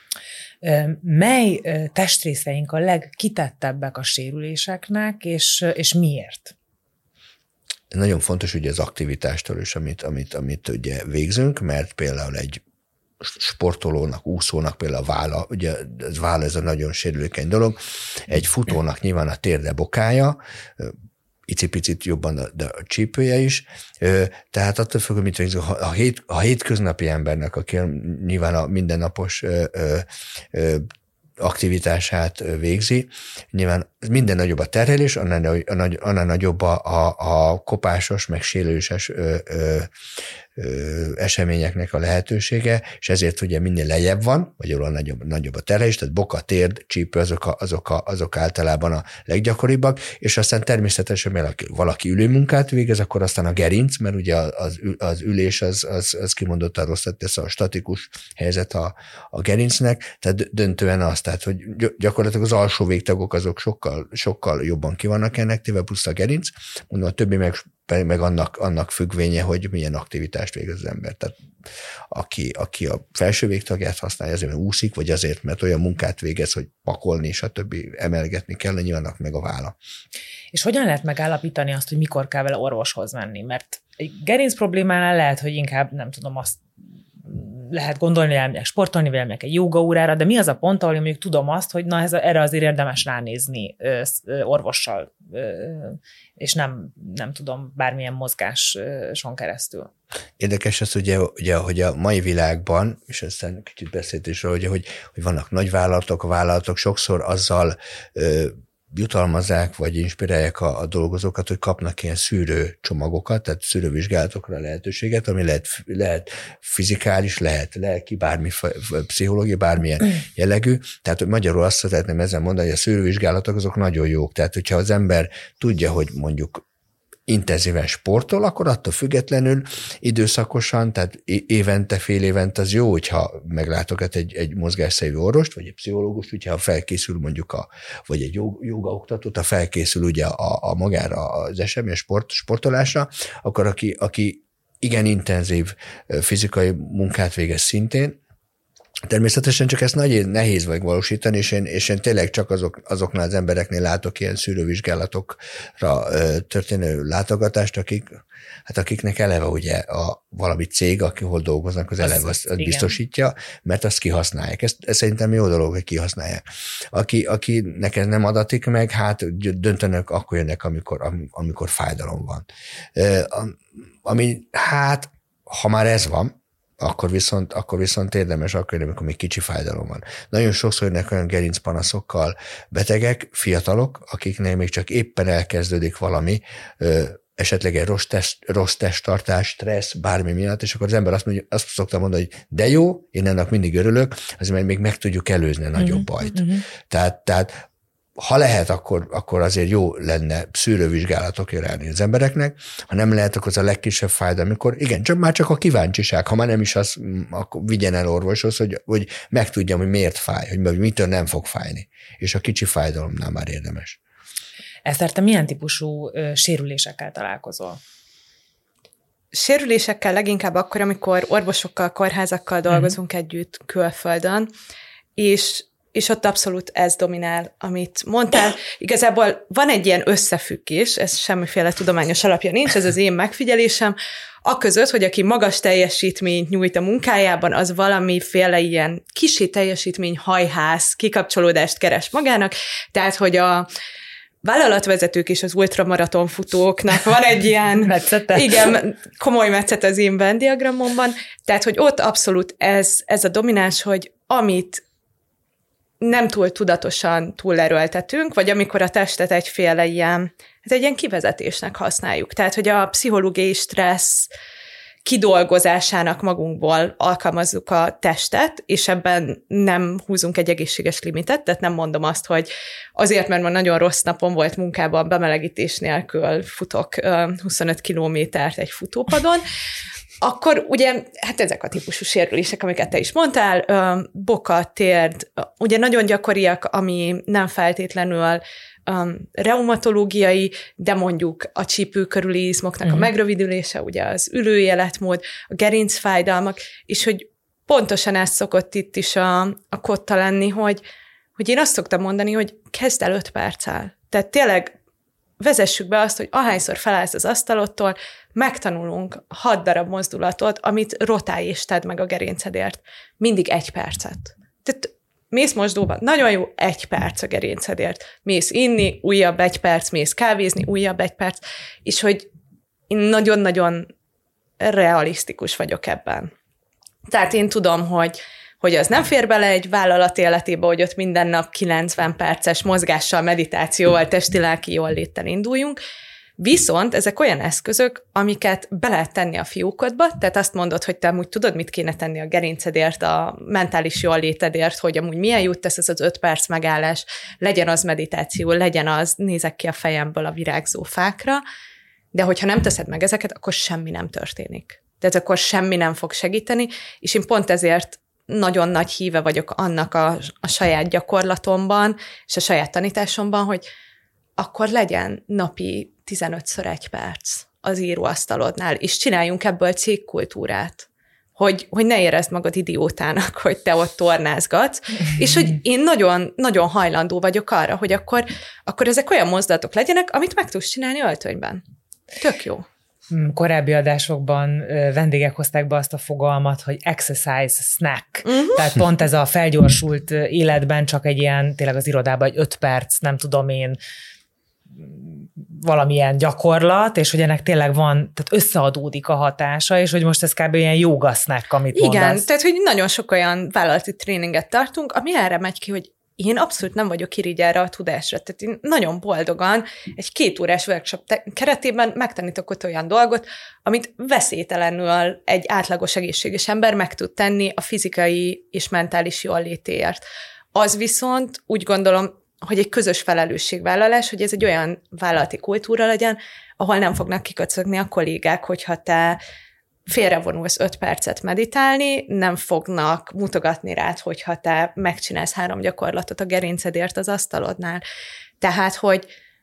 Mely testrészeink a legkitettebbek a sérüléseknek, és, és miért? Nagyon fontos ugye az aktivitástól is, amit, amit, amit ugye végzünk, mert például egy sportolónak, úszónak például a válla, ugye ez válla, ez a nagyon sérülékeny dolog, egy futónak nyilván a térde bokája, icipicit jobban a, de a csípője is, tehát attól függ, hogy mit végzünk, ha a, hét, a hétköznapi embernek, aki nyilván a mindennapos ö, ö, ö, aktivitását végzi. Nyilván minden nagyobb a terhelés, annál, annál nagyobb a, a, a kopásos, meg sérüléses ö, ö, ö, eseményeknek a lehetősége, és ezért ugye minél lejjebb van, vagy jól nagyobb, nagyobb a terhelés, tehát boka, térd, csípő, azok, a, azok, a, azok általában a leggyakoribbak, és aztán természetesen, mert valaki ülőmunkát végez, akkor aztán a gerinc, mert ugye az, az ülés az, az, az kimondottan rosszat tesz, a statikus helyzet a, a gerincnek, tehát döntően az, tehát hogy gyakorlatilag az alsó végtagok azok sokkal, sokkal jobban ki vannak ennek téve, plusz a gerinc, mondom, a többi meg, meg annak, annak függvénye, hogy milyen aktivitást végez az ember. Tehát aki, aki a felső végtagját használja azért, mert úszik, vagy azért, mert olyan munkát végez, hogy pakolni, és a többi emelgetni kell, nyilván meg a válla. És hogyan lehet megállapítani azt, hogy mikor kell vele orvoshoz menni? Mert egy gerinc problémánál lehet, hogy inkább, nem tudom, azt lehet gondolni, hogy elmegyek sportolni, vagy elmegyek egy jógaórára, de mi az a pont, ahol mondjuk tudom azt, hogy na ez, erre azért érdemes ránézni ö, ö, orvossal, ö, és nem, nem tudom, bármilyen mozgáson keresztül. Érdekes az, ugye, ugye, hogy a mai világban, és aztán kicsit beszélt is róla, hogy, hogy, hogy vannak nagy vállalatok, a vállalatok sokszor azzal ö, jutalmazzák, vagy inspirálják a, a dolgozókat, hogy kapnak ilyen szűrő csomagokat, tehát szűrővizsgálatokra lehetőséget, ami lehet, lehet fizikális, lehet lelki, bármi, pszichológia, bármilyen jellegű. Tehát, hogy magyarul azt szeretném ezzel mondani, hogy a szűrővizsgálatok azok nagyon jók. Tehát, hogyha az ember tudja, hogy mondjuk intenzíven sportol, akkor attól függetlenül időszakosan, tehát évente, fél évente az jó, hogyha meglátogat egy, egy mozgásszerű orvost, vagy egy pszichológust, hogyha felkészül mondjuk, a, vagy egy jogaoktatót, ha felkészül ugye a, a magára az esemény sport, sportolásra, akkor aki, aki igen intenzív fizikai munkát végez szintén, természetesen csak ezt nagy nehéz megvalósítani, és én, és én tényleg csak azok, azoknál az embereknél látok ilyen szűrővizsgálatokra történő látogatást, akik, hát akiknek eleve ugye a valami cég, akihol dolgoznak, az eleve azt, azt biztosítja, mert azt kihasználják. Ezt, ezt szerintem jó dolog, hogy kihasználják. Aki, akinek ez nem adatik meg, hát döntenek, akkor jönnek, amikor, amikor fájdalom van. Ami, hát, ha már ez van, akkor viszont, akkor viszont érdemes, akkor amikor még kicsi fájdalom van. Nagyon sokszor jönnek olyan gerincpanaszokkal betegek, fiatalok, akiknél még csak éppen elkezdődik valami, ö, esetleg egy rossz, test, rossz testtartás, stressz, bármi miatt, és akkor az ember azt, mondja, azt szokta mondani, hogy de jó, én ennek mindig örülök, azért még meg tudjuk előzni a nagyobb bajt. Uh-huh. Tehát, tehát ha lehet, akkor, akkor azért jó lenne szűrővizsgálatok járni az embereknek, ha nem lehet, akkor az a legkisebb fájdalom, amikor igen, csak már csak a kíváncsiság, ha már nem is az, akkor vigyen el orvoshoz, hogy, hogy megtudjam, hogy miért fáj, hogy mitől nem fog fájni. És a kicsi fájdalomnál már érdemes. Eszter, te milyen típusú ö, sérülésekkel találkozol? Sérülésekkel leginkább akkor, amikor orvosokkal, kórházakkal dolgozunk uh-huh. együtt külföldön, és és ott abszolút ez dominál, amit mondtál. Igazából van egy ilyen összefüggés, ez semmiféle tudományos alapja nincs, ez az én megfigyelésem, aközött, hogy aki magas teljesítményt nyújt a munkájában, az valamiféle ilyen kicsi teljesítmény hajház kikapcsolódást keres magának, tehát hogy a vállalatvezetők és az ultramaraton futóknak van egy ilyen metszete. Igen, komoly metszete az én Venn diagramomban, tehát hogy ott abszolút ez, ez a domináns, hogy amit nem túl tudatosan túlerőltetünk, vagy amikor a testet egyféle ilyen, hát egy ilyen kivezetésnek használjuk. Tehát, hogy a pszichológiai stressz kidolgozásának magunkból alkalmazzuk a testet, és ebben nem húzunk egy egészséges limitet, tehát nem mondom azt, hogy azért, mert ma nagyon rossz napom volt munkában, bemelegítés nélkül futok huszonöt kilométert egy futópadon, akkor ugye, hát ezek a típusú sérülések, amiket te is mondtál, boka, térd, ugye nagyon gyakoriak, ami nem feltétlenül um, reumatológiai, de mondjuk a csípő körüli izmoknak uh-huh. a megrövidülése, ugye az ülőéletmód, a gerincfájdalmak, és hogy pontosan ez szokott itt is a, a kotta lenni, hogy, hogy én azt szoktam mondani, hogy kezd el öt perccel. Tehát tényleg vezessük be azt, hogy ahányszor felállsz az asztalodtól, megtanulunk hat darab mozdulatot, amit rotálj és tedd meg a gerincedért. Mindig egy percet. Tehát mész mosdóba, nagyon jó, egy perc a gerincedért. Mész inni, újabb egy perc, mész kávézni, újabb egy perc, és hogy én nagyon-nagyon realisztikus vagyok ebben. Tehát én tudom, hogy hogy az nem fér bele egy vállalat életébe, hogy ott minden nap kilencven perces mozgással, meditációval, testi-lelki jólléttel induljunk, viszont ezek olyan eszközök, amiket be lehet tenni a fiókodba, tehát azt mondod, hogy te amúgy tudod, mit kéne tenni a gerincedért, a mentális jóllétedért, hogy amúgy milyen jót tesz ez az öt perc megállás, legyen az meditáció, legyen az, nézek ki a fejemből a virágzó fákra, de hogyha nem teszed meg ezeket, akkor semmi nem történik. Tehát akkor semmi nem fog segíteni, és én pont ezért nagyon nagy híve vagyok annak a, a saját gyakorlatomban, és a saját tanításomban, hogy akkor legyen napi tizenötször egy perc az íróasztalodnál, és csináljunk ebből cégkultúrát, hogy, hogy ne érezd magad idiótának, hogy te ott tornázgatsz, és hogy én nagyon, nagyon hajlandó vagyok arra, hogy akkor, akkor ezek olyan mozdulatok legyenek, amit meg tudsz csinálni öltönyben. Tök jó. Korábbi adásokban vendégek hozták be azt a fogalmat, hogy exercise snack. Uh-huh. Tehát pont ez a felgyorsult életben csak egy ilyen, tényleg az irodában egy öt perc, nem tudom én, valamilyen gyakorlat, és hogy ennek tényleg van, tehát összeadódik a hatása, és hogy most ez kb. Ilyen yoga snack, amit igen, mondasz. Tehát hogy nagyon sok olyan vállalati tréninget tartunk, ami erre megy ki, hogy én abszolút nem vagyok irigyelre a tudásra. Tehát én nagyon boldogan egy két órás workshop te- keretében megtanítok ott olyan dolgot, amit veszélytelenül egy átlagos egészséges ember meg tud tenni a fizikai és mentális jóllétéért. Az viszont úgy gondolom, hogy egy közös felelősségvállalás, hogy ez egy olyan vállalati kultúra legyen, ahol nem fognak kiköcögni a kollégák, hogyha te félrevonulsz öt percet meditálni, nem fognak mutogatni rád, hogyha te megcsinálsz három gyakorlatot a gerincedért az asztalodnál. Tehát, hogy,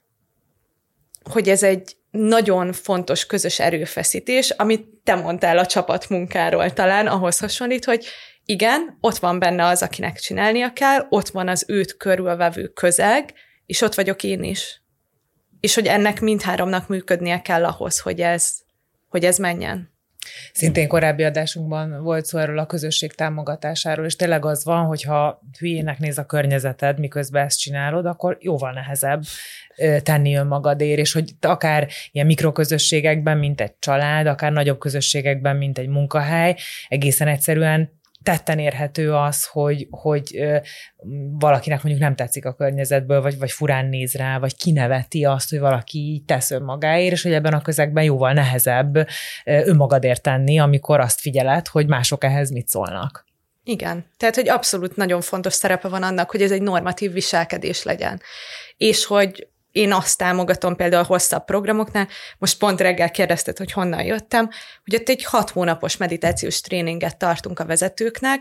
hogy ez egy nagyon fontos közös erőfeszítés, amit te mondtál a csapatmunkáról talán, ahhoz hasonlít, hogy igen, ott van benne az, akinek csinálnia kell, ott van az őt körülvevő közeg, és ott vagyok én is. És hogy ennek mindháromnak működnie kell ahhoz, hogy ez, hogy ez menjen. Szintén korábbi adásunkban volt szó erről a közösség támogatásáról, és tényleg az van, hogyha hülyének néz a környezeted, miközben ezt csinálod, akkor jóval nehezebb tenni önmagadért, és hogy akár ilyen mikroközösségekben, mint egy család, akár nagyobb közösségekben, mint egy munkahely, egészen egyszerűen tetten érhető az, hogy, hogy valakinek mondjuk nem tetszik a környezetből, vagy, vagy furán néz rá, vagy kineveti azt, hogy valaki így tesz önmagáért, és hogy ebben a közegben jóval nehezebb önmagadért tenni, amikor azt figyeled, hogy mások ehhez mit szólnak. Igen, tehát hogy abszolút nagyon fontos szerepe van annak, hogy ez egy normatív viselkedés legyen. És hogy én azt támogatom például a hosszabb programoknál, most pont reggel kérdezted, hogy honnan jöttem, hogy ott egy hat hónapos meditációs tréninget tartunk a vezetőknek,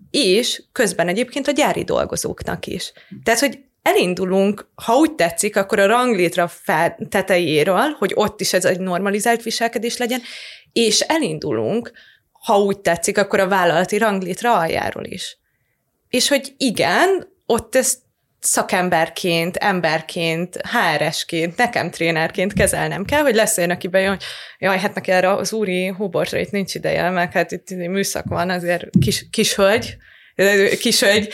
és közben egyébként a gyári dolgozóknak is. Tehát, hogy elindulunk, ha úgy tetszik, akkor a ranglétra fel tetejéről, hogy ott is ez egy normalizált viselkedés legyen, és elindulunk, ha úgy tetszik, akkor a vállalati ranglétra aljáról is. És hogy igen, ott ezt szakemberként, emberként, há er esként, nekem trénerként kezelnem kell, hogy lesz olyan, aki bejön, hogy jaj, hát neki erre az úri hóbortra itt nincs ideje, meg hát itt műszak van, azért kis, kis hölgy, kis hölgy.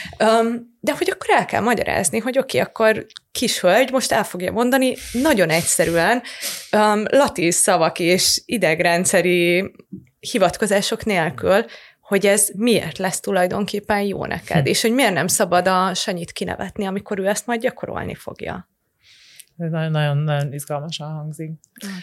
Um, de hogy akkor el kell magyarázni, hogy oké, okay, akkor kis hölgy most el fogja mondani nagyon egyszerűen um, latin szavak és idegrendszeri hivatkozások nélkül, hogy ez miért lesz tulajdonképpen jó neked, hm. és hogy miért nem szabad a Sanyit kinevetni, amikor ő ezt majd gyakorolni fogja. Ez nagyon, nagyon izgalmasan hangzik. Az.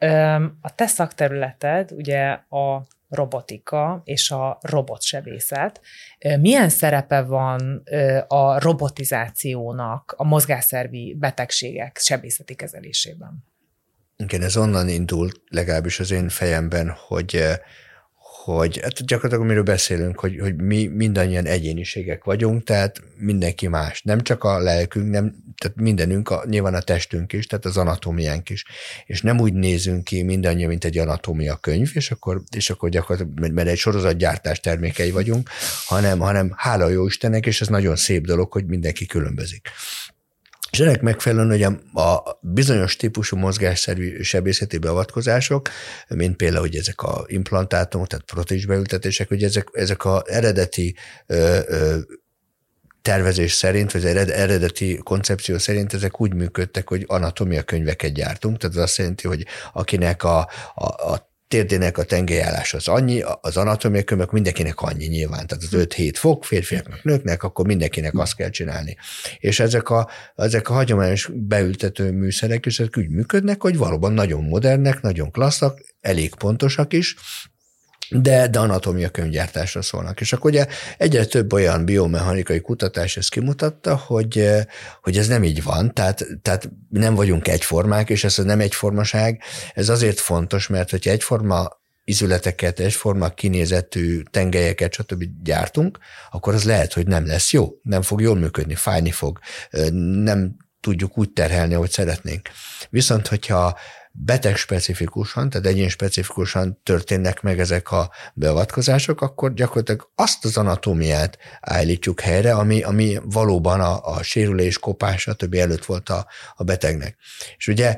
A te szakterületed ugye a robotika és a robotsebészet. Milyen szerepe van a robotizációnak a mozgásszervi betegségek sebészeti kezelésében? Igen, ez onnan indult, legalábbis az én fejemben, hogy hogy hát gyakorlatilag miről beszélünk, hogy, hogy mi mindannyian egyéniségek vagyunk, tehát mindenki más. Nem csak a lelkünk, nem, tehát mindenünk, a, nyilván a testünk is, tehát az anatómiánk is. És nem úgy nézünk ki mindannyian, mint egy anatómia könyv, és akkor, és akkor gyakorlatilag, mert egy sorozatgyártás termékei vagyunk, hanem, hanem hála jó Istennek, és ez nagyon szép dolog, hogy mindenki különbözik. És ennek megfelelően, hogy a, a bizonyos típusú mozgásszerű sebészeti beavatkozások, mint például hogy ezek a implantátumok, tehát protézsbeültetések, hogy ezek, ezek az eredeti ö, ö, tervezés szerint, vagy az eredeti koncepció szerint ezek úgy működtek, hogy anatómia könyveket gyártunk, tehát az azt jelenti, hogy akinek a, a, a térdének a tengelyállás az annyi, az anatómiai könyvek mindenkinek annyi nyilván, tehát az öt-hét fok, férfiaknak, nőknek, akkor mindenkinek azt kell csinálni. És ezek a, ezek a hagyományos beültető műszerek is ezek úgy működnek, hogy valóban nagyon modernek, nagyon klasszak, elég pontosak is, de, de anatómia könyvgyártásra szólnak. És akkor ugye egyre több olyan biomechanikai kutatás ezt kimutatta, hogy, hogy ez nem így van, tehát, tehát nem vagyunk egyformák, és ez nem egyformaság. Ez azért fontos, mert hogyha egyforma izületeket, egyforma kinézetű tengelyeket, stb. Gyártunk, akkor az lehet, hogy nem lesz jó, nem fog jól működni, fájni fog, nem tudjuk úgy terhelni, ahogy szeretnénk. Viszont, hogyha beteg-specifikusan, tehát egyén-specifikusan történnek meg ezek a beavatkozások, akkor gyakorlatilag azt az anatómiát állítjuk helyre, ami, ami valóban a, a sérülés, kopás, stb. Előtt volt a, a betegnek. És ugye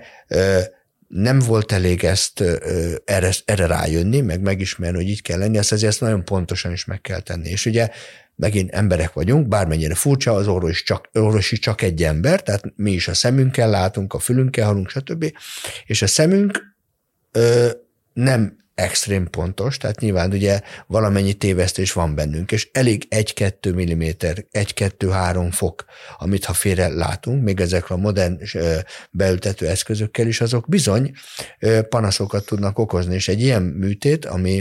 nem volt elég ezt erre, erre rájönni, meg megismerni, hogy így kell lenni, ezt ezért ezt nagyon pontosan is meg kell tenni. És ugye megint emberek vagyunk, bármennyire furcsa, az orvos csak, orvos is csak egy ember, tehát mi is a szemünkkel látunk, a fülünkkel hallunk, stb. És a szemünk ö, nem extrém pontos, tehát nyilván ugye valamennyi tévesztés van bennünk, és elég egy-kettő milliméter, egy-kettő-három fok, amit ha félre látunk, még ezekkel a modern beültető eszközökkel is, azok bizony panaszokat tudnak okozni, és egy ilyen műtét, ami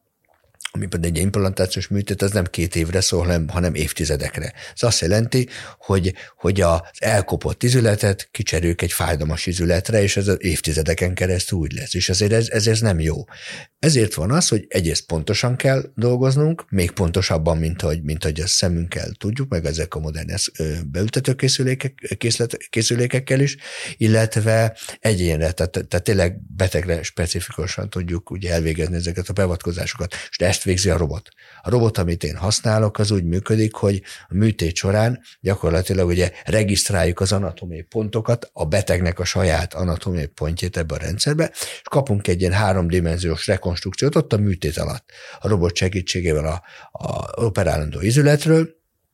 ami pedig egy implantációs műtét, az nem két évre szól, hanem, hanem évtizedekre. Ez azt jelenti, hogy, hogy az elkopott izületet kicserüljük egy fájdalmas izületre, és ez az évtizedeken keresztül úgy lesz. És ezért ez, ez, ez nem jó. Ezért van az, hogy egyrészt pontosan kell dolgoznunk, még pontosabban, mint hogy, mint hogy a szemünkkel tudjuk, meg ezek a modern beültető készülékek, készülékekkel is, illetve egyénre, tehát, tehát tényleg betegre specifikusan tudjuk ugye elvégezni ezeket a beavatkozásokat, és ezt végzi a robot. A robot, amit én használok, az úgy működik, hogy a műtét során gyakorlatilag ugye regisztráljuk az anatómiai pontokat, a betegnek a saját anatómiai pontját ebbe a rendszerbe, és kapunk egy ilyen háromdimenziós rekonstrukciót ott a műtét alatt. A robot segítségével a, a operálandó izületről,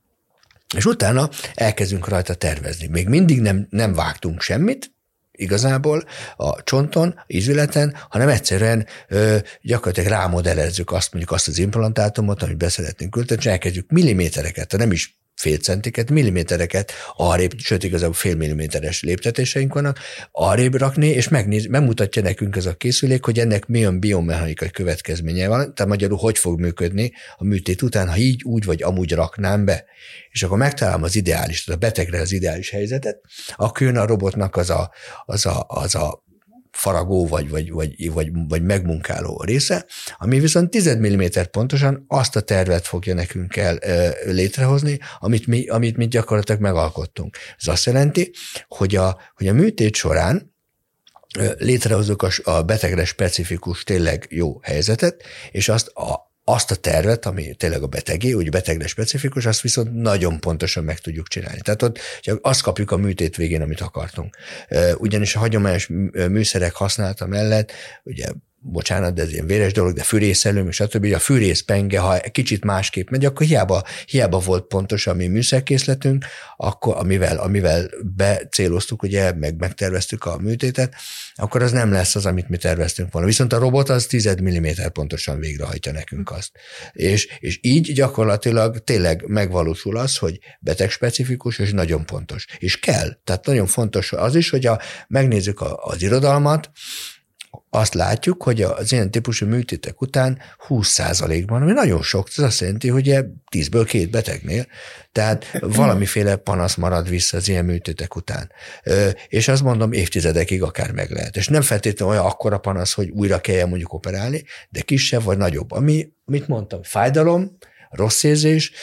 és utána elkezdünk rajta tervezni. Még mindig nem, nem vágtunk semmit, igazából a csonton, izületen, hanem egyszerűen ö, gyakorlatilag rámodellezzük azt, mondjuk azt az implantátumot, amit be szeretnénk ültetni, és elkezdjük millimétereket, nem is fél centiket, millimétereket arrébb, sőt igazából fél milliméteres léptetéseink vannak, arrébb rakni, és megnéz, megmutatja nekünk ez a készülék, hogy ennek milyen biomechanikai következménye van, tehát magyarul hogy fog működni a műtét után, ha így, úgy vagy amúgy raknám be. És akkor megtalálom az ideális, tehát a betegre az ideális helyzetet, akkor jön a robotnak az a, az a, az a faragó vagy, vagy, vagy, vagy, vagy megmunkáló része, ami viszont tíz milliméter pontosan azt a tervet fogja nekünk el ö, létrehozni, amit mi, amit mi gyakorlatilag megalkottunk. Ez azt jelenti, hogy a, hogy a műtét során ö, létrehozunk a, a betegre specifikus, tényleg jó helyzetet, és azt a azt a tervet, ami tényleg a betegé, úgy betegre specifikus, azt viszont nagyon pontosan meg tudjuk csinálni. Tehát ott csak azt kapjuk a műtét végén, amit akartunk. Ugyanis a hagyományos műszerek használata mellett, ugye bocsánat, de ez ilyen véres dolog, de fűrészelőm, és stb. A fűrészpenge, ha kicsit másképp megy, akkor hiába, hiába volt pontos a mi műszerkészletünk, akkor amivel, amivel becéloztuk, ugye, meg megterveztük a műtétet, akkor az nem lesz az, amit mi terveztünk volna. Viszont a robot az tíz milliméter pontosan végrehajtja nekünk azt. És, és így gyakorlatilag tényleg megvalósul az, hogy betegspecifikus és nagyon pontos. És kell. Tehát nagyon fontos az is, hogy a, megnézzük a, az irodalmat, azt látjuk, hogy az ilyen típusú műtétek után húsz százalékban, ami nagyon sok, ez azt jelenti, hogy tízből két betegnél, tehát valamiféle panasz marad vissza az ilyen műtétek után. És azt mondom, évtizedekig akár meg lehet. És nem feltétlenül olyan akkora panasz, hogy újra kelljen mondjuk operálni, de kisebb vagy nagyobb. Ami, amit mondtam, fájdalom, rossz érzés,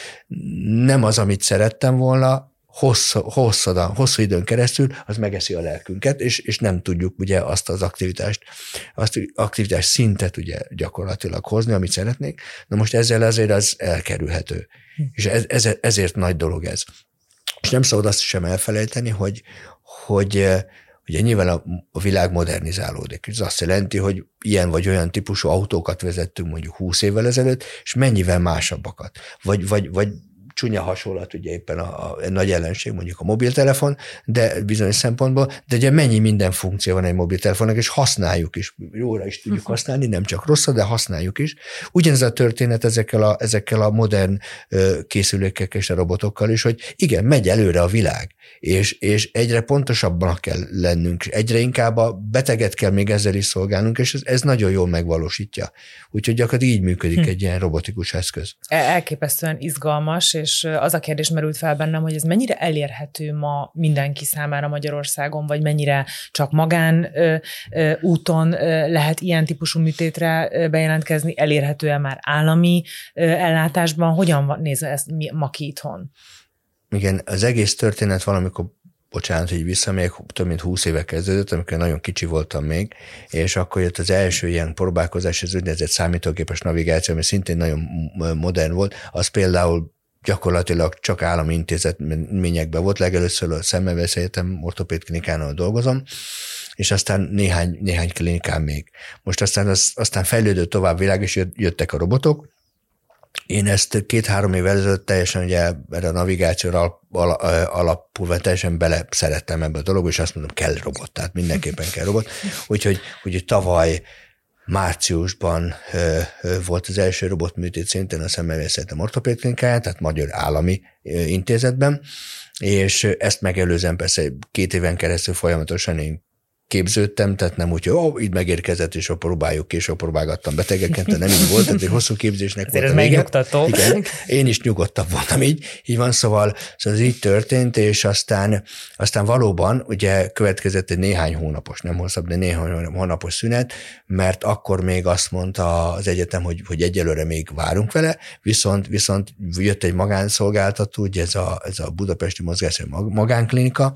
nem az, amit szerettem volna, Hosszú, hosszadan, hosszú időn keresztül, az megeszi a lelkünket, és, és nem tudjuk ugye azt az aktivitást, azt aktivitás szintet ugye gyakorlatilag hozni, amit szeretnék. Na most ezzel azért az elkerülhető. Hm. És ez, ez, ezért nagy dolog ez. És nem szabad azt sem elfelejteni, hogy, hogy ugye nyilván a, a világ modernizálódik. Ez azt jelenti, hogy ilyen vagy olyan típusú autókat vezettünk mondjuk húsz évvel ezelőtt, és mennyivel másabbakat. Vagy, vagy, vagy csúnya hasonlat, ugye éppen a, a nagy ellenség, mondjuk a mobiltelefon, de bizonyos szempontból, de ugye mennyi minden funkció van egy mobiltelefonnak, és használjuk is, jóra is tudjuk uh-huh. használni, nem csak rosszat, de használjuk is. Ugyanez a történet ezekkel a, ezekkel a modern ö, készülékekkel és a robotokkal is, hogy igen, megy előre a világ, és, és egyre pontosabban kell lennünk, egyre inkább a beteget kell még ezzel is szolgálnunk, és ez, ez nagyon jól megvalósítja. Úgyhogy gyakorlatilag így működik hm. egy ilyen robotikus eszköz. Elképesztően izgalmas, és az a kérdés merült fel bennem, hogy ez mennyire elérhető ma mindenki számára Magyarországon, vagy mennyire csak magán ö, ö, úton ö, lehet ilyen típusú műtétre ö, bejelentkezni, elérhető-e már állami ö, ellátásban? Hogyan néz ez ma ki itthon? Igen, az egész történet valamikor, bocsánat, hogy visszamegyek, több mint húsz éve kezdődött, amikor nagyon kicsi voltam még, és akkor jött az első ilyen próbálkozás, az úgynevezett számítógépes navigáció, ami szintén nagyon modern volt, az például gyakorlatilag csak állami intézményekben volt, legelőször a Szemmelweis Egyetem ortopéd klinikánál dolgozom, és aztán néhány, néhány klinikán még. Most aztán, az, aztán fejlődött tovább világ, és jöttek a robotok. Én ezt két-három évvel ezelőtt teljesen ugye erre a navigációra alapulva teljesen bele szerettem ebbe a dologba, és azt mondom, kell robot, tehát mindenképpen kell robot. Úgyhogy, úgyhogy tavaly márciusban ö, ö, volt az első robotműtét szintén a Szemmelweis-Egyetem ortopéd klinikáján, tehát magyar állami ö, intézetben, és ezt megelőzően persze két éven keresztül folyamatosan én képződtem, tehát nem úgy, hogy ó, így megérkezett, és akkor próbáljuk, később próbálgattam betegeken, tehát nem így volt, tehát egy hosszú képzésnek volt. Ez megnyugtató. Igen, én is nyugodtabb voltam, így, így van, szóval, szóval ez így történt, és aztán, aztán valóban ugye következett egy néhány hónapos, nem hosszabb, de néhány hónapos szünet, mert akkor még azt mondta az egyetem, hogy, hogy egyelőre még várunk vele, viszont, viszont jött egy magánszolgáltató, ugye ez a, ez a budapesti mozgásszervi magánklinika,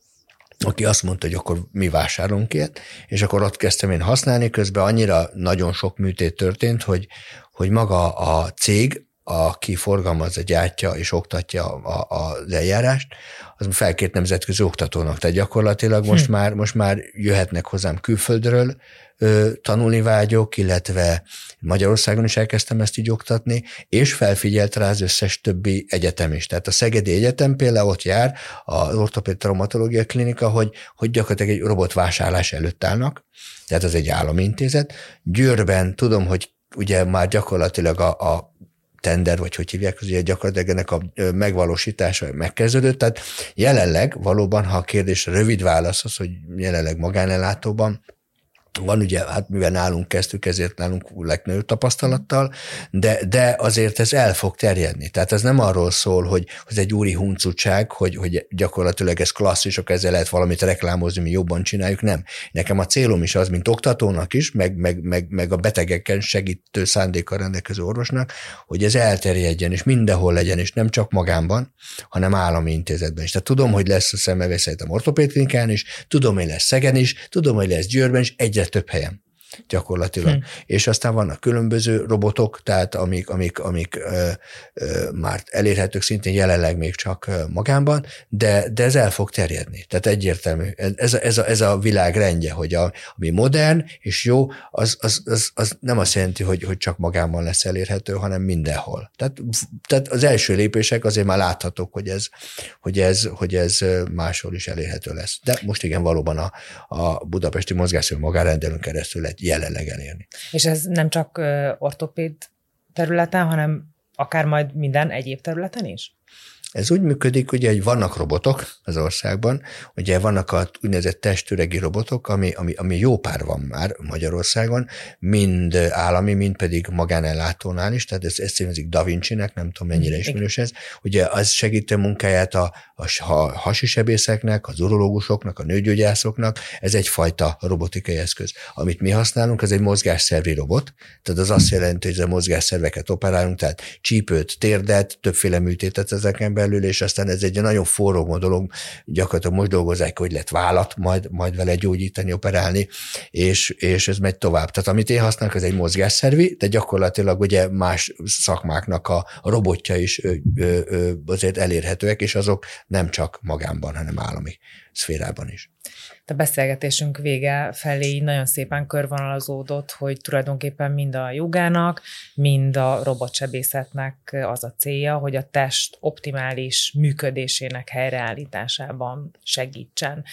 aki azt mondta, hogy akkor mi vásárolunk ilyet, és akkor ott kezdtem én használni, közben annyira nagyon sok műtét történt, hogy, hogy maga a cég, aki forgalmazza, gyártja és oktatja a, a, az eljárást, az felkért nemzetközi oktatónak. Tehát gyakorlatilag most, hm. már, most már jöhetnek hozzám külföldről ö, tanulni vágyok, illetve Magyarországon is elkezdtem ezt így oktatni, és felfigyelt rá az összes többi egyetem is. Tehát a Szegedi Egyetem például ott jár, az ortopéd traumatológia klinika, hogy, hogy gyakorlatilag egy robotvásárlás előtt állnak, tehát az egy állami intézet. Győrben tudom, hogy ugye már gyakorlatilag a, a tender, vagy hogy hívják, az ugye gyakorlatilag ennek a megvalósítása megkezdődött. Tehát jelenleg valóban, ha a kérdésre rövid válasz az, hogy jelenleg magánellátóban van, ugye, hát mivel nálunk kezdtük, ezért nálunk legnagyobb tapasztalattal, de, de azért ez el fog terjedni. Tehát ez nem arról szól, hogy ez egy úri huncutság, hogy, hogy gyakorlatilag ez klasszis, akkor ezzel lehet valamit reklámozni, mi jobban csináljuk, nem. Nekem a célom is az, mint oktatónak is, meg, meg, meg, meg a betegeken segítő szándékkal rendelkező orvosnak, hogy ez elterjedjen, és mindenhol legyen, és nem csak magánban, hanem állami intézetben is. Tehát tudom, hogy lesz a Szemmelweis-Egyetem ortopéd klinikán is, tudom, hogy lesz Szegen is, tudom, hogy lesz Győrben is, egyre több helyen gyakorlatilag. Hmm. És aztán vannak különböző robotok, tehát amik, amik, amik ö, ö, már elérhetők szintén jelenleg még csak magánban, de, de ez el fog terjedni. Tehát egyértelmű. Ez a, ez a, ez a világ rendje, hogy a, ami modern és jó, az, az, az, az nem azt jelenti, hogy, hogy csak magánban lesz elérhető, hanem mindenhol. Tehát, tehát az első lépések azért már láthatók, hogy ez, hogy ez, hogy ez máshol is elérhető lesz. De most igen, valóban a, a budapesti mozgásszervi magánrendelőn keresztül lehet jelenleg elérni. És ez nem csak ortopéd területen, hanem akár majd minden egyéb területen is? Ez úgy működik, ugye, hogy vannak robotok az országban, ugye vannak a úgynevezett testüregi robotok, ami, ami, ami jó pár van már Magyarországon, mind állami, mind pedig magánellátónál is, tehát ezt, ezt szívezik Da Vinci-nek, nem tudom mennyire ismerős ez. Ugye az segíti a munkáját a, a, a hasisebészeknek, az urológusoknak, a nőgyógyászoknak, ez egyfajta robotikai eszköz. Amit mi használunk, az egy mozgásszervi robot, tehát az azt jelenti, hogy a mozgásszerveket operálunk, tehát csípőt, térdet, többféle műtétet ezeken belül, és aztán ez egy nagyon forró dolog, gyakorlatilag most dolgozzák, hogy lehet vállat majd, majd vele gyógyítani, operálni, és, és ez megy tovább. Tehát amit én használok, ez egy mozgásszervi, de gyakorlatilag ugye más szakmáknak a, a robotja is ö, ö, ö, azért elérhetőek, és azok nem csak magánban, hanem állami szférában is. A beszélgetésünk vége felé nagyon szépen körvonalazódott, hogy tulajdonképpen mind a jogának, mind a robotsebészetnek az a célja, hogy a test optimális működésének helyreállításában segítsen.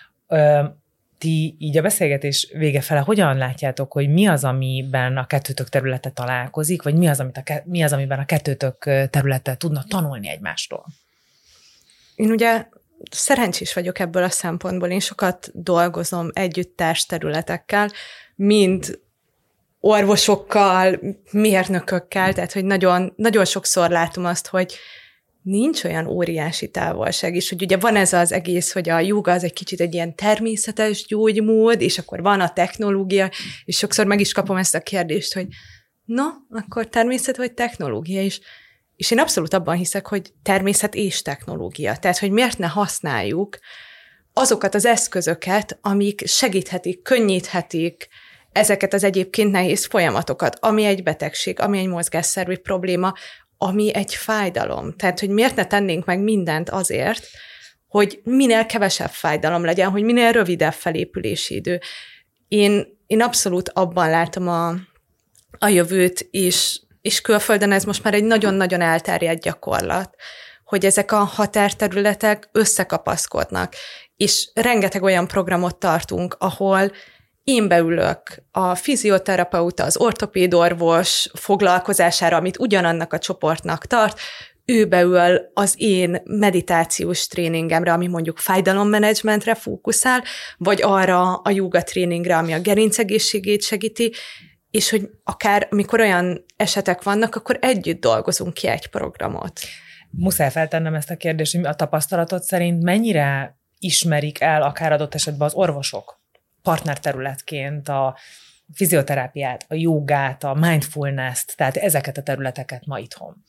Ti így a beszélgetés vége fele hogyan látjátok, hogy mi az, amiben a kettőtök területe találkozik, vagy mi az, amit a, mi az, amiben a kettőtök területe tudna tanulni egymástól? Én ugye szerencsés vagyok ebből a szempontból. Én sokat dolgozom együtt társterületekkel, mind orvosokkal, mérnökökkel, tehát hogy nagyon, nagyon sokszor látom azt, hogy nincs olyan óriási távolság, és hogy ugye van ez az egész, hogy a jóga az egy kicsit egy ilyen természetes gyógymód, és akkor van a technológia, és sokszor meg is kapom ezt a kérdést, hogy na, akkor természet vagy technológia is. És én abszolút abban hiszek, hogy természet és technológia. Tehát, hogy miért ne használjuk azokat az eszközöket, amik segíthetik, könnyíthetik ezeket az egyébként nehéz folyamatokat, ami egy betegség, ami egy mozgásszervi probléma, ami egy fájdalom. Tehát, hogy miért ne tennénk meg mindent azért, hogy minél kevesebb fájdalom legyen, hogy minél rövidebb felépülési idő. Én, én abszolút abban látom a, a jövőt, és és külföldön ez most már egy nagyon-nagyon elterjedt gyakorlat, hogy ezek a határterületek összekapaszkodnak, és rengeteg olyan programot tartunk, ahol én beülök a fizioterapeuta, az ortopédorvos foglalkozására, amit ugyanannak a csoportnak tart, ő beül az én meditációs tréningemre, ami mondjuk fájdalommenedzsmentre fókuszál, vagy arra a jóga tréningre, ami a gerincegészségét segíti, és hogy akár amikor olyan esetek vannak, akkor együtt dolgozunk ki egy programot. Muszáj feltennem ezt a kérdést, hogy a tapasztalatod szerint mennyire ismerik el akár adott esetben az orvosok partnerterületként a fizioterápiát, a jogát, a mindfulness-t, tehát ezeket a területeket ma itthon?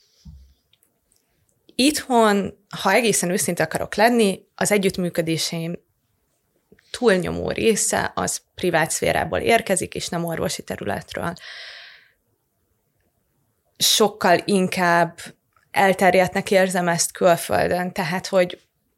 Itthon, ha egészen őszinte akarok lenni, az együttműködéseim túlnyomó része az privát szférából érkezik, és nem orvosi területről. Sokkal inkább elterjedtnek érzem ezt külföldön, tehát, hogy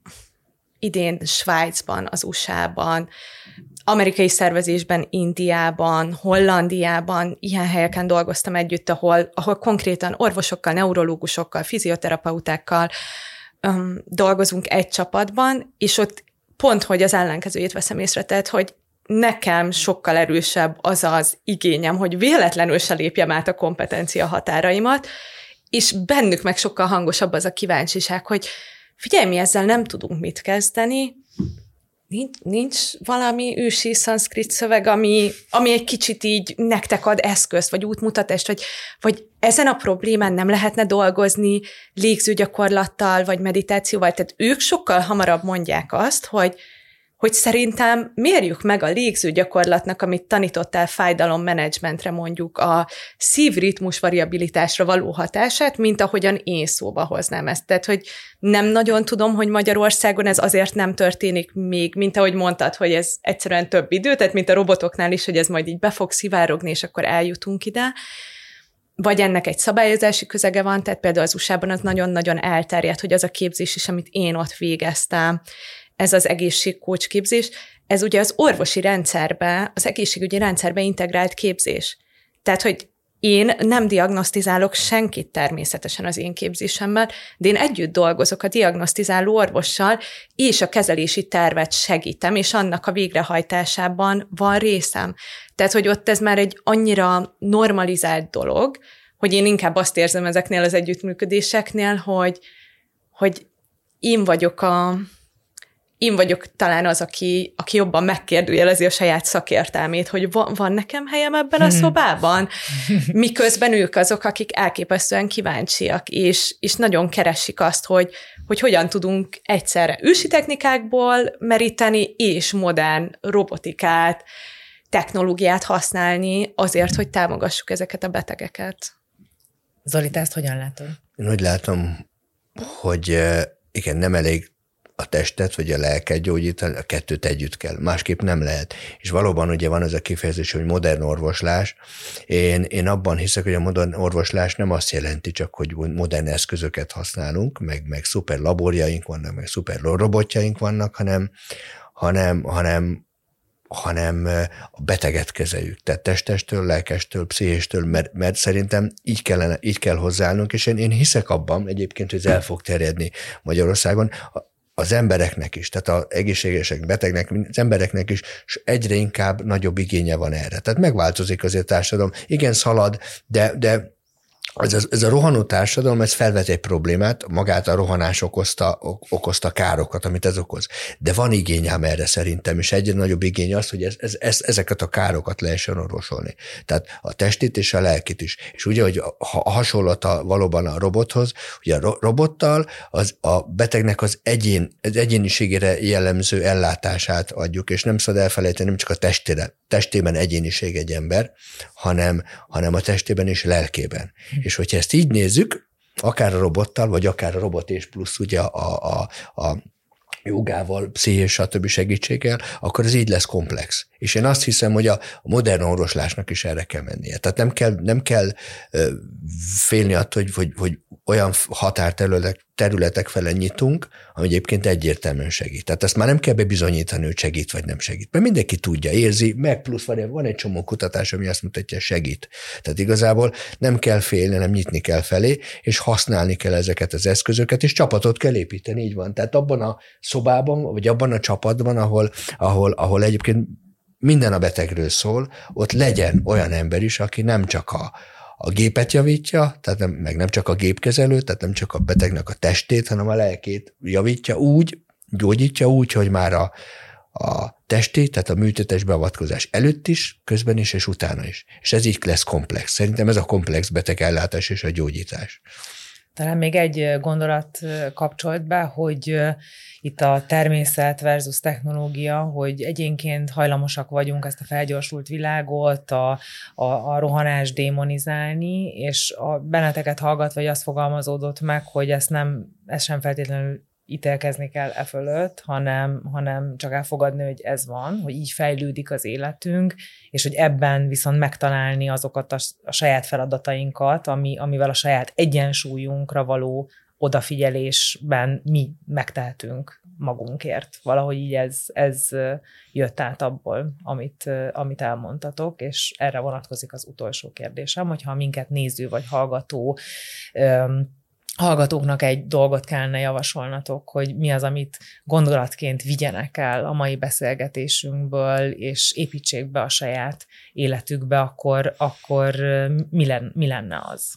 idén Svájcban, az u es á-ban, amerikai szervezésben, Indiában, Hollandiában, ilyen helyeken dolgoztam együtt, ahol, ahol konkrétan orvosokkal, neurológusokkal, fizioterapeutákkal um, dolgozunk egy csapatban, és ott pont, hogy az ellenkezőjét veszem észre, tehát, hogy nekem sokkal erősebb az az igényem, hogy véletlenül se lépjem át a kompetencia határaimat, és bennük meg sokkal hangosabb az a kíváncsiság, hogy figyelj, mi ezzel nem tudunk mit kezdeni, nincs, nincs valami ősi szanszkrit szöveg, ami, ami egy kicsit így nektek ad eszközt, vagy útmutatást, vagy, vagy ezen a problémán nem lehetne dolgozni légzőgyakorlattal, vagy meditációval, tehát ők sokkal hamarabb mondják azt, hogy hogy szerintem mérjük meg a légzőgyakorlatnak, amit tanítottál fájdalommenedzsmentre, mondjuk a szívritmus variabilitásra való hatását, mint ahogyan én szóba hoznám ezt. Tehát, hogy nem nagyon tudom, hogy Magyarországon ez azért nem történik még, mint ahogy mondtad, hogy ez egyszerűen több idő, tehát mint a robotoknál is, hogy ez majd így be fog szivárogni, és akkor eljutunk ide. Vagy ennek egy szabályozási közege van, tehát például az u es á-ban az nagyon-nagyon elterjedt, hogy az a képzés is, amit én ott végeztem, ez az egészségkócs képzés, ez ugye az orvosi rendszerbe, az egészségügyi rendszerbe integrált képzés. Tehát, hogy én nem diagnosztizálok senkit természetesen az én képzésemmel, de én együtt dolgozok a diagnosztizáló orvossal, és a kezelési tervet segítem, és annak a végrehajtásában van részem. Tehát, hogy ott ez már egy annyira normalizált dolog, hogy én inkább azt érzem ezeknél az együttműködéseknél, hogy, hogy én vagyok a Én vagyok talán az, aki, aki jobban megkérdőjelezi a saját szakértelmét, hogy van, van nekem helyem ebben a szobában, miközben ők azok, akik elképesztően kíváncsiak, és, és nagyon keresik azt, hogy, hogy hogyan tudunk egyszerre ősi technikákból meríteni, és modern robotikát, technológiát használni azért, hogy támogassuk ezeket a betegeket. Zoli, te ezt hogyan látod? Én úgy látom, hogy igen, nem elég a testet vagy a lelket gyógyítani, a kettőt együtt kell. Másképp nem lehet. És valóban ugye van ez a kifejezés, hogy modern orvoslás. Én, én abban hiszek, hogy a modern orvoslás nem azt jelenti csak, hogy modern eszközöket használunk, meg, meg szuper laborjaink vannak, meg szuper robotjaink vannak, hanem, hanem, hanem hanem a beteget kezeljük. Tehát testestől, lelkestől, pszichéstől, mert, mert szerintem így, kellene, így kell hozzáállnunk, és én, én hiszek abban egyébként, hogy ez el fog terjedni Magyarországon, az embereknek is, tehát az egészségesek, betegnek, az embereknek is egyre inkább nagyobb igénye van erre. Tehát megváltozik azért a társadalom. Igen, szalad, de, de ez, ez, ez a rohanó társadalom, ez felvet egy problémát, magát a rohanás okozta, okozta károkat, amit ez okoz. De van igényem erre szerintem, és egyre nagyobb igény az, hogy ez, ez, ez, ezeket a károkat lehessen orvosolni. Tehát a testit és a lelkit is. És ugye, hogy a, a hasonlata valóban a robothoz, ugye a robottal az, a betegnek az, egyén, az egyéniségére jellemző ellátását adjuk, és nem szabad elfelejteni, nem csak a testére, testében egyéniség egy ember, hanem, hanem a testében és lelkében. És hogyha ezt így nézzük, akár a robottal, vagy akár a robot és plusz ugye a, a, a jogával, pszichés, stb. Segítséggel, akkor ez így lesz komplex. És én azt hiszem, hogy a modern orvoslásnak is erre kell mennie. Tehát nem kell, nem kell félni attól, hogy, hogy, hogy olyan határterületek területek fele nyitunk, ami egyébként egyértelműen segít. Tehát ezt már nem kell bebizonyítani, hogy segít vagy nem segít. Mert mindenki tudja, érzi, meg plusz van, van egy csomó kutatás, ami azt mutatja, segít. Tehát igazából nem kell félni, hanem nyitni kell felé, és használni kell ezeket az eszközöket, és csapatot kell építeni, így van. Tehát abban a szobában, vagy abban a csapatban, ahol, ahol, ahol egyébként minden a betegről szól, ott legyen olyan ember is, aki nem csak a, a gépet javítja, tehát nem, meg nem csak a gépkezelő, tehát nem csak a betegnek a testét, hanem a lelkét javítja úgy, gyógyítja úgy, hogy már a, a testét, tehát a műtétes beavatkozás előtt is, közben is, és utána is. És ez így lesz komplex. Szerintem ez a komplex betegellátás és a gyógyítás. Talán még egy gondolat kapcsolt be, hogy itt a természet versus technológia, hogy egyénként hajlamosak vagyunk ezt a felgyorsult világot, a, a, a rohanást démonizálni, és a benneteket hallgatva, hogy azt fogalmazódott meg, hogy ezt nem, ez sem feltétlenül ítélkezni kell e fölött, hanem, hanem csak elfogadni, hogy ez van, hogy így fejlődik az életünk, és hogy ebben viszont megtalálni azokat a, a saját feladatainkat, ami, amivel a saját egyensúlyunkra való odafigyelésben mi megtehetünk magunkért. Valahogy így ez, ez jött át abból, amit, amit elmondtatok, és erre vonatkozik az utolsó kérdésem, hogyha minket néző vagy hallgató hallgatóknak egy dolgot kellene javasolnatok, hogy mi az, amit gondolatként vigyenek el a mai beszélgetésünkből, és építsék be a saját életükbe, akkor, akkor mi, len, mi lenne az?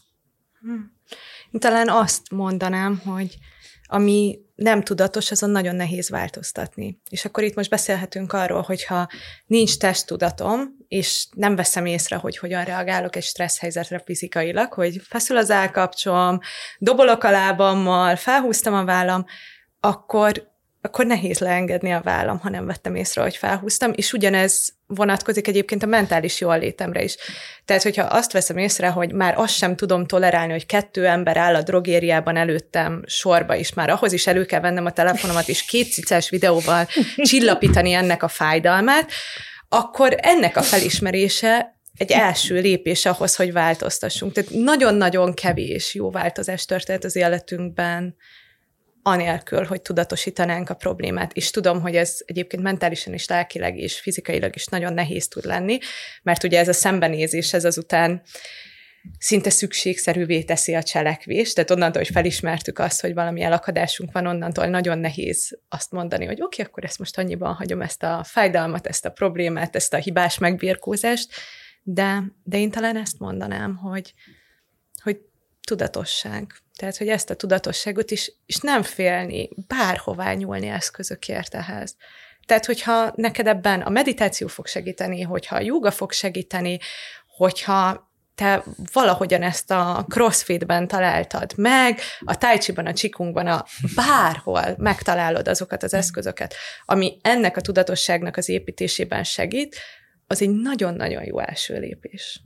Én talán azt mondanám, hogy ami nem tudatos, azon nagyon nehéz változtatni. És akkor itt most beszélhetünk arról, hogyha nincs testtudatom, és nem veszem észre, hogy hogyan reagálok egy stressz helyzetre fizikailag, hogy feszül az állkapcsom, dobolok a lábammal, felhúztam a vállam, akkor, akkor nehéz leengedni a vállam, ha nem vettem észre, hogy felhúztam, és ugyanez vonatkozik egyébként a mentális jólétemre is. Tehát, hogyha azt veszem észre, hogy már azt sem tudom tolerálni, hogy kettő ember áll a drogériában előttem sorba, és már ahhoz is elő kell vennem a telefonomat, és két cicás videóval csillapítani ennek a fájdalmát, akkor ennek a felismerése egy első lépés ahhoz, hogy változtassunk. Tehát nagyon-nagyon kevés jó változás történt az életünkben, anélkül, hogy tudatosítanánk a problémát. És tudom, hogy ez egyébként mentálisan is, lelkileg és fizikailag is nagyon nehéz tud lenni, mert ugye ez a szembenézés, ez azután szinte szükségszerűvé teszi a cselekvést, tehát onnantól, hogy felismertük azt, hogy valami elakadásunk van, onnantól nagyon nehéz azt mondani, hogy oké, okay, akkor ezt most annyiban hagyom, ezt a fájdalmat, ezt a problémát, ezt a hibás megbirkózást, de, de én talán ezt mondanám, hogy, hogy tudatosság. Tehát, hogy ezt a tudatosságot is, és nem félni, bárhová nyúlni eszközökért ehhez. Tehát, hogyha neked ebben a meditáció fog segíteni, hogyha a jóga fog segíteni, hogyha te valahogyan ezt a crossfitben találtad meg, a tai chi-ban, a qigongban, a bárhol megtalálod azokat az eszközöket, ami ennek a tudatosságnak az építésében segít, az egy nagyon-nagyon jó első lépés.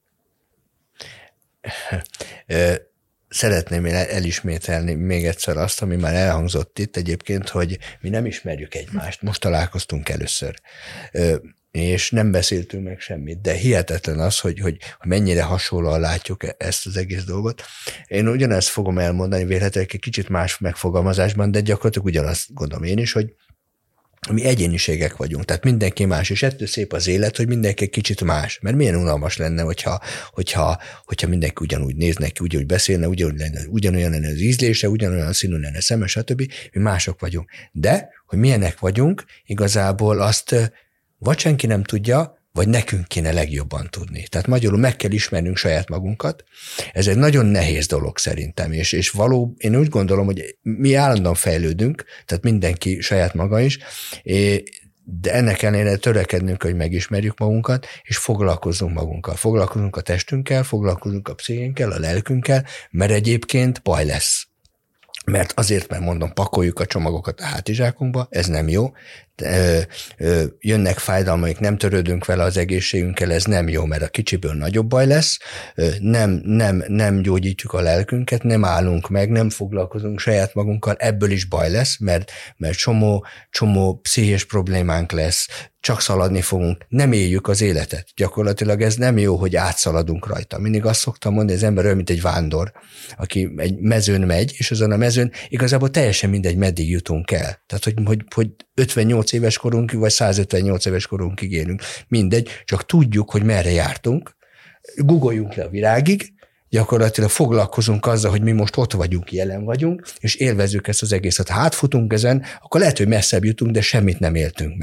Szeretném én elismételni még egyszer azt, ami már elhangzott itt egyébként, hogy mi nem ismerjük egymást. Most találkoztunk először, és nem beszéltünk meg semmit, de hihetetlen az, hogy, hogy, hogy mennyire hasonlóan látjuk ezt az egész dolgot. Én ugyanezt fogom elmondani, véletlenül egy kicsit más megfogalmazásban, de gyakorlatilag ugyanazt gondolom én is, hogy mi egyéniségek vagyunk, tehát mindenki más, és ettől szép az élet, hogy mindenki kicsit más, mert milyen unalmas lenne, hogyha, hogyha, hogyha mindenki ugyanúgy nézne ki, ugyanúgy beszélne, ugyanúgy lenne, ugyanolyan lenne az ízlése, ugyanolyan színű lenne szeme, stb. Mi mások vagyunk. De, hogy milyenek vagyunk, igazából azt vagy senki nem tudja, vagy nekünk kéne legjobban tudni. Tehát magyarul meg kell ismernünk saját magunkat. Ez egy nagyon nehéz dolog szerintem, és, és való, én úgy gondolom, hogy mi állandóan fejlődünk, tehát mindenki saját maga is, de ennek ellenére törekednünk, hogy megismerjük magunkat, és foglalkozzunk magunkkal. Foglalkozunk a testünkkel, foglalkozunk a pszichénkkel, a lelkünkkel, mert egyébként baj lesz. Mert azért, mert mondom, pakoljuk a csomagokat a hátizsákunkba, ez nem jó. Ö, ö, jönnek fájdalmaik, nem törődünk vele az egészségünkkel, ez nem jó, mert a kicsiből nagyobb baj lesz. Ö, nem, nem, nem gyógyítjuk a lelkünket, nem állunk meg, nem foglalkozunk saját magunkkal, ebből is baj lesz, mert, mert csomó, csomó pszichés problémánk lesz, csak szaladni fogunk, nem éljük az életet. Gyakorlatilag ez nem jó, hogy átszaladunk rajta. Mindig azt szoktam mondani, az ember olyan, mint egy vándor, aki egy mezőn megy, és azon a mezőn igazából teljesen mindegy, meddig jutunk el. Tehát, hogy, hogy, hogy ötvennyolc éves korunkig, vagy százötvennyolc éves korunkig élünk. Mindegy, csak tudjuk, hogy merre jártunk, guggoljunk le a virágig, gyakorlatilag foglalkozunk azzal, hogy mi most ott vagyunk, jelen vagyunk, és élvezzük ezt az egészet. Ha átfutunk ezen, akkor lehet, hogy messzebb jutunk, de semmit nem éltünk meg.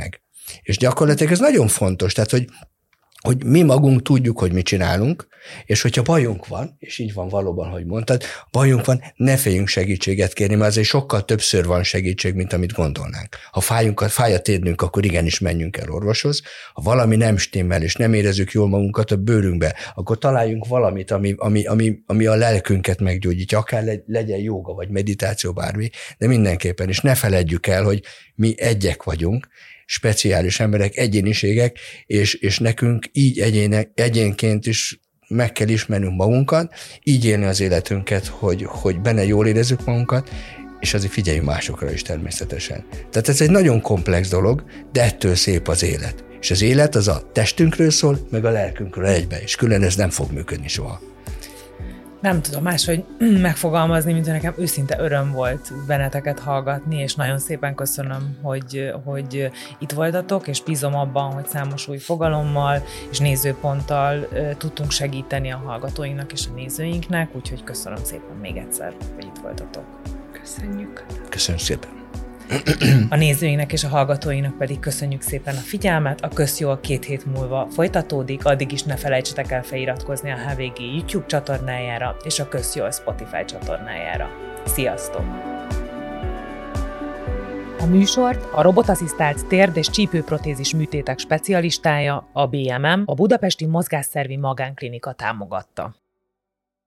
És gyakorlatilag ez nagyon fontos, tehát, hogy hogy mi magunk tudjuk, hogy mit csinálunk, és hogyha bajunk van, és így van valóban, hogy mondtad, bajunk van, ne féljünk segítséget kérni, mert azért sokkal többször van segítség, mint amit gondolnánk. Ha fájunkat, fáj a térnünk, akkor igenis menjünk el orvoshoz. Ha valami nem stimmel, és nem érezzük jól magunkat a bőrünkbe, akkor találjunk valamit, ami, ami, ami, ami a lelkünket meggyógyítja, akár legyen jóga, vagy meditáció, bármi, de mindenképpen, és ne feledjük el, hogy mi egyek vagyunk, speciális emberek, egyéniségek, és, és nekünk így egyének, egyénként is meg kell ismernünk magunkat, így élni az életünket, hogy, hogy benne jól érezzük magunkat, és azért figyeljünk másokra is természetesen. Tehát ez egy nagyon komplex dolog, de ettől szép az élet. És az élet az a testünkről szól, meg a lelkünkről egybe, és külön ez nem fog működni soha. Nem tudom máshogy megfogalmazni, mint hogy nekem őszinte öröm volt benneteket hallgatni, és nagyon szépen köszönöm, hogy, hogy itt voltatok, és bízom abban, hogy számos új fogalommal és nézőponttal tudtunk segíteni a hallgatóinknak és a nézőinknek, úgyhogy köszönöm szépen még egyszer, hogy itt voltatok. Köszönjük. Köszönöm szépen. A nézőinknek és a hallgatóinknak pedig köszönjük szépen a figyelmet, a Közjól két hét múlva folytatódik, addig is ne felejtsetek el feliratkozni a há vé gé YouTube csatornájára és a Közjól Spotify csatornájára. Sziasztok! A műsort a robotasszisztált térd- és csípőprotézis műtétek specialistája, a bé em em, a Budapesti Mozgásszervi Magánklinika támogatta.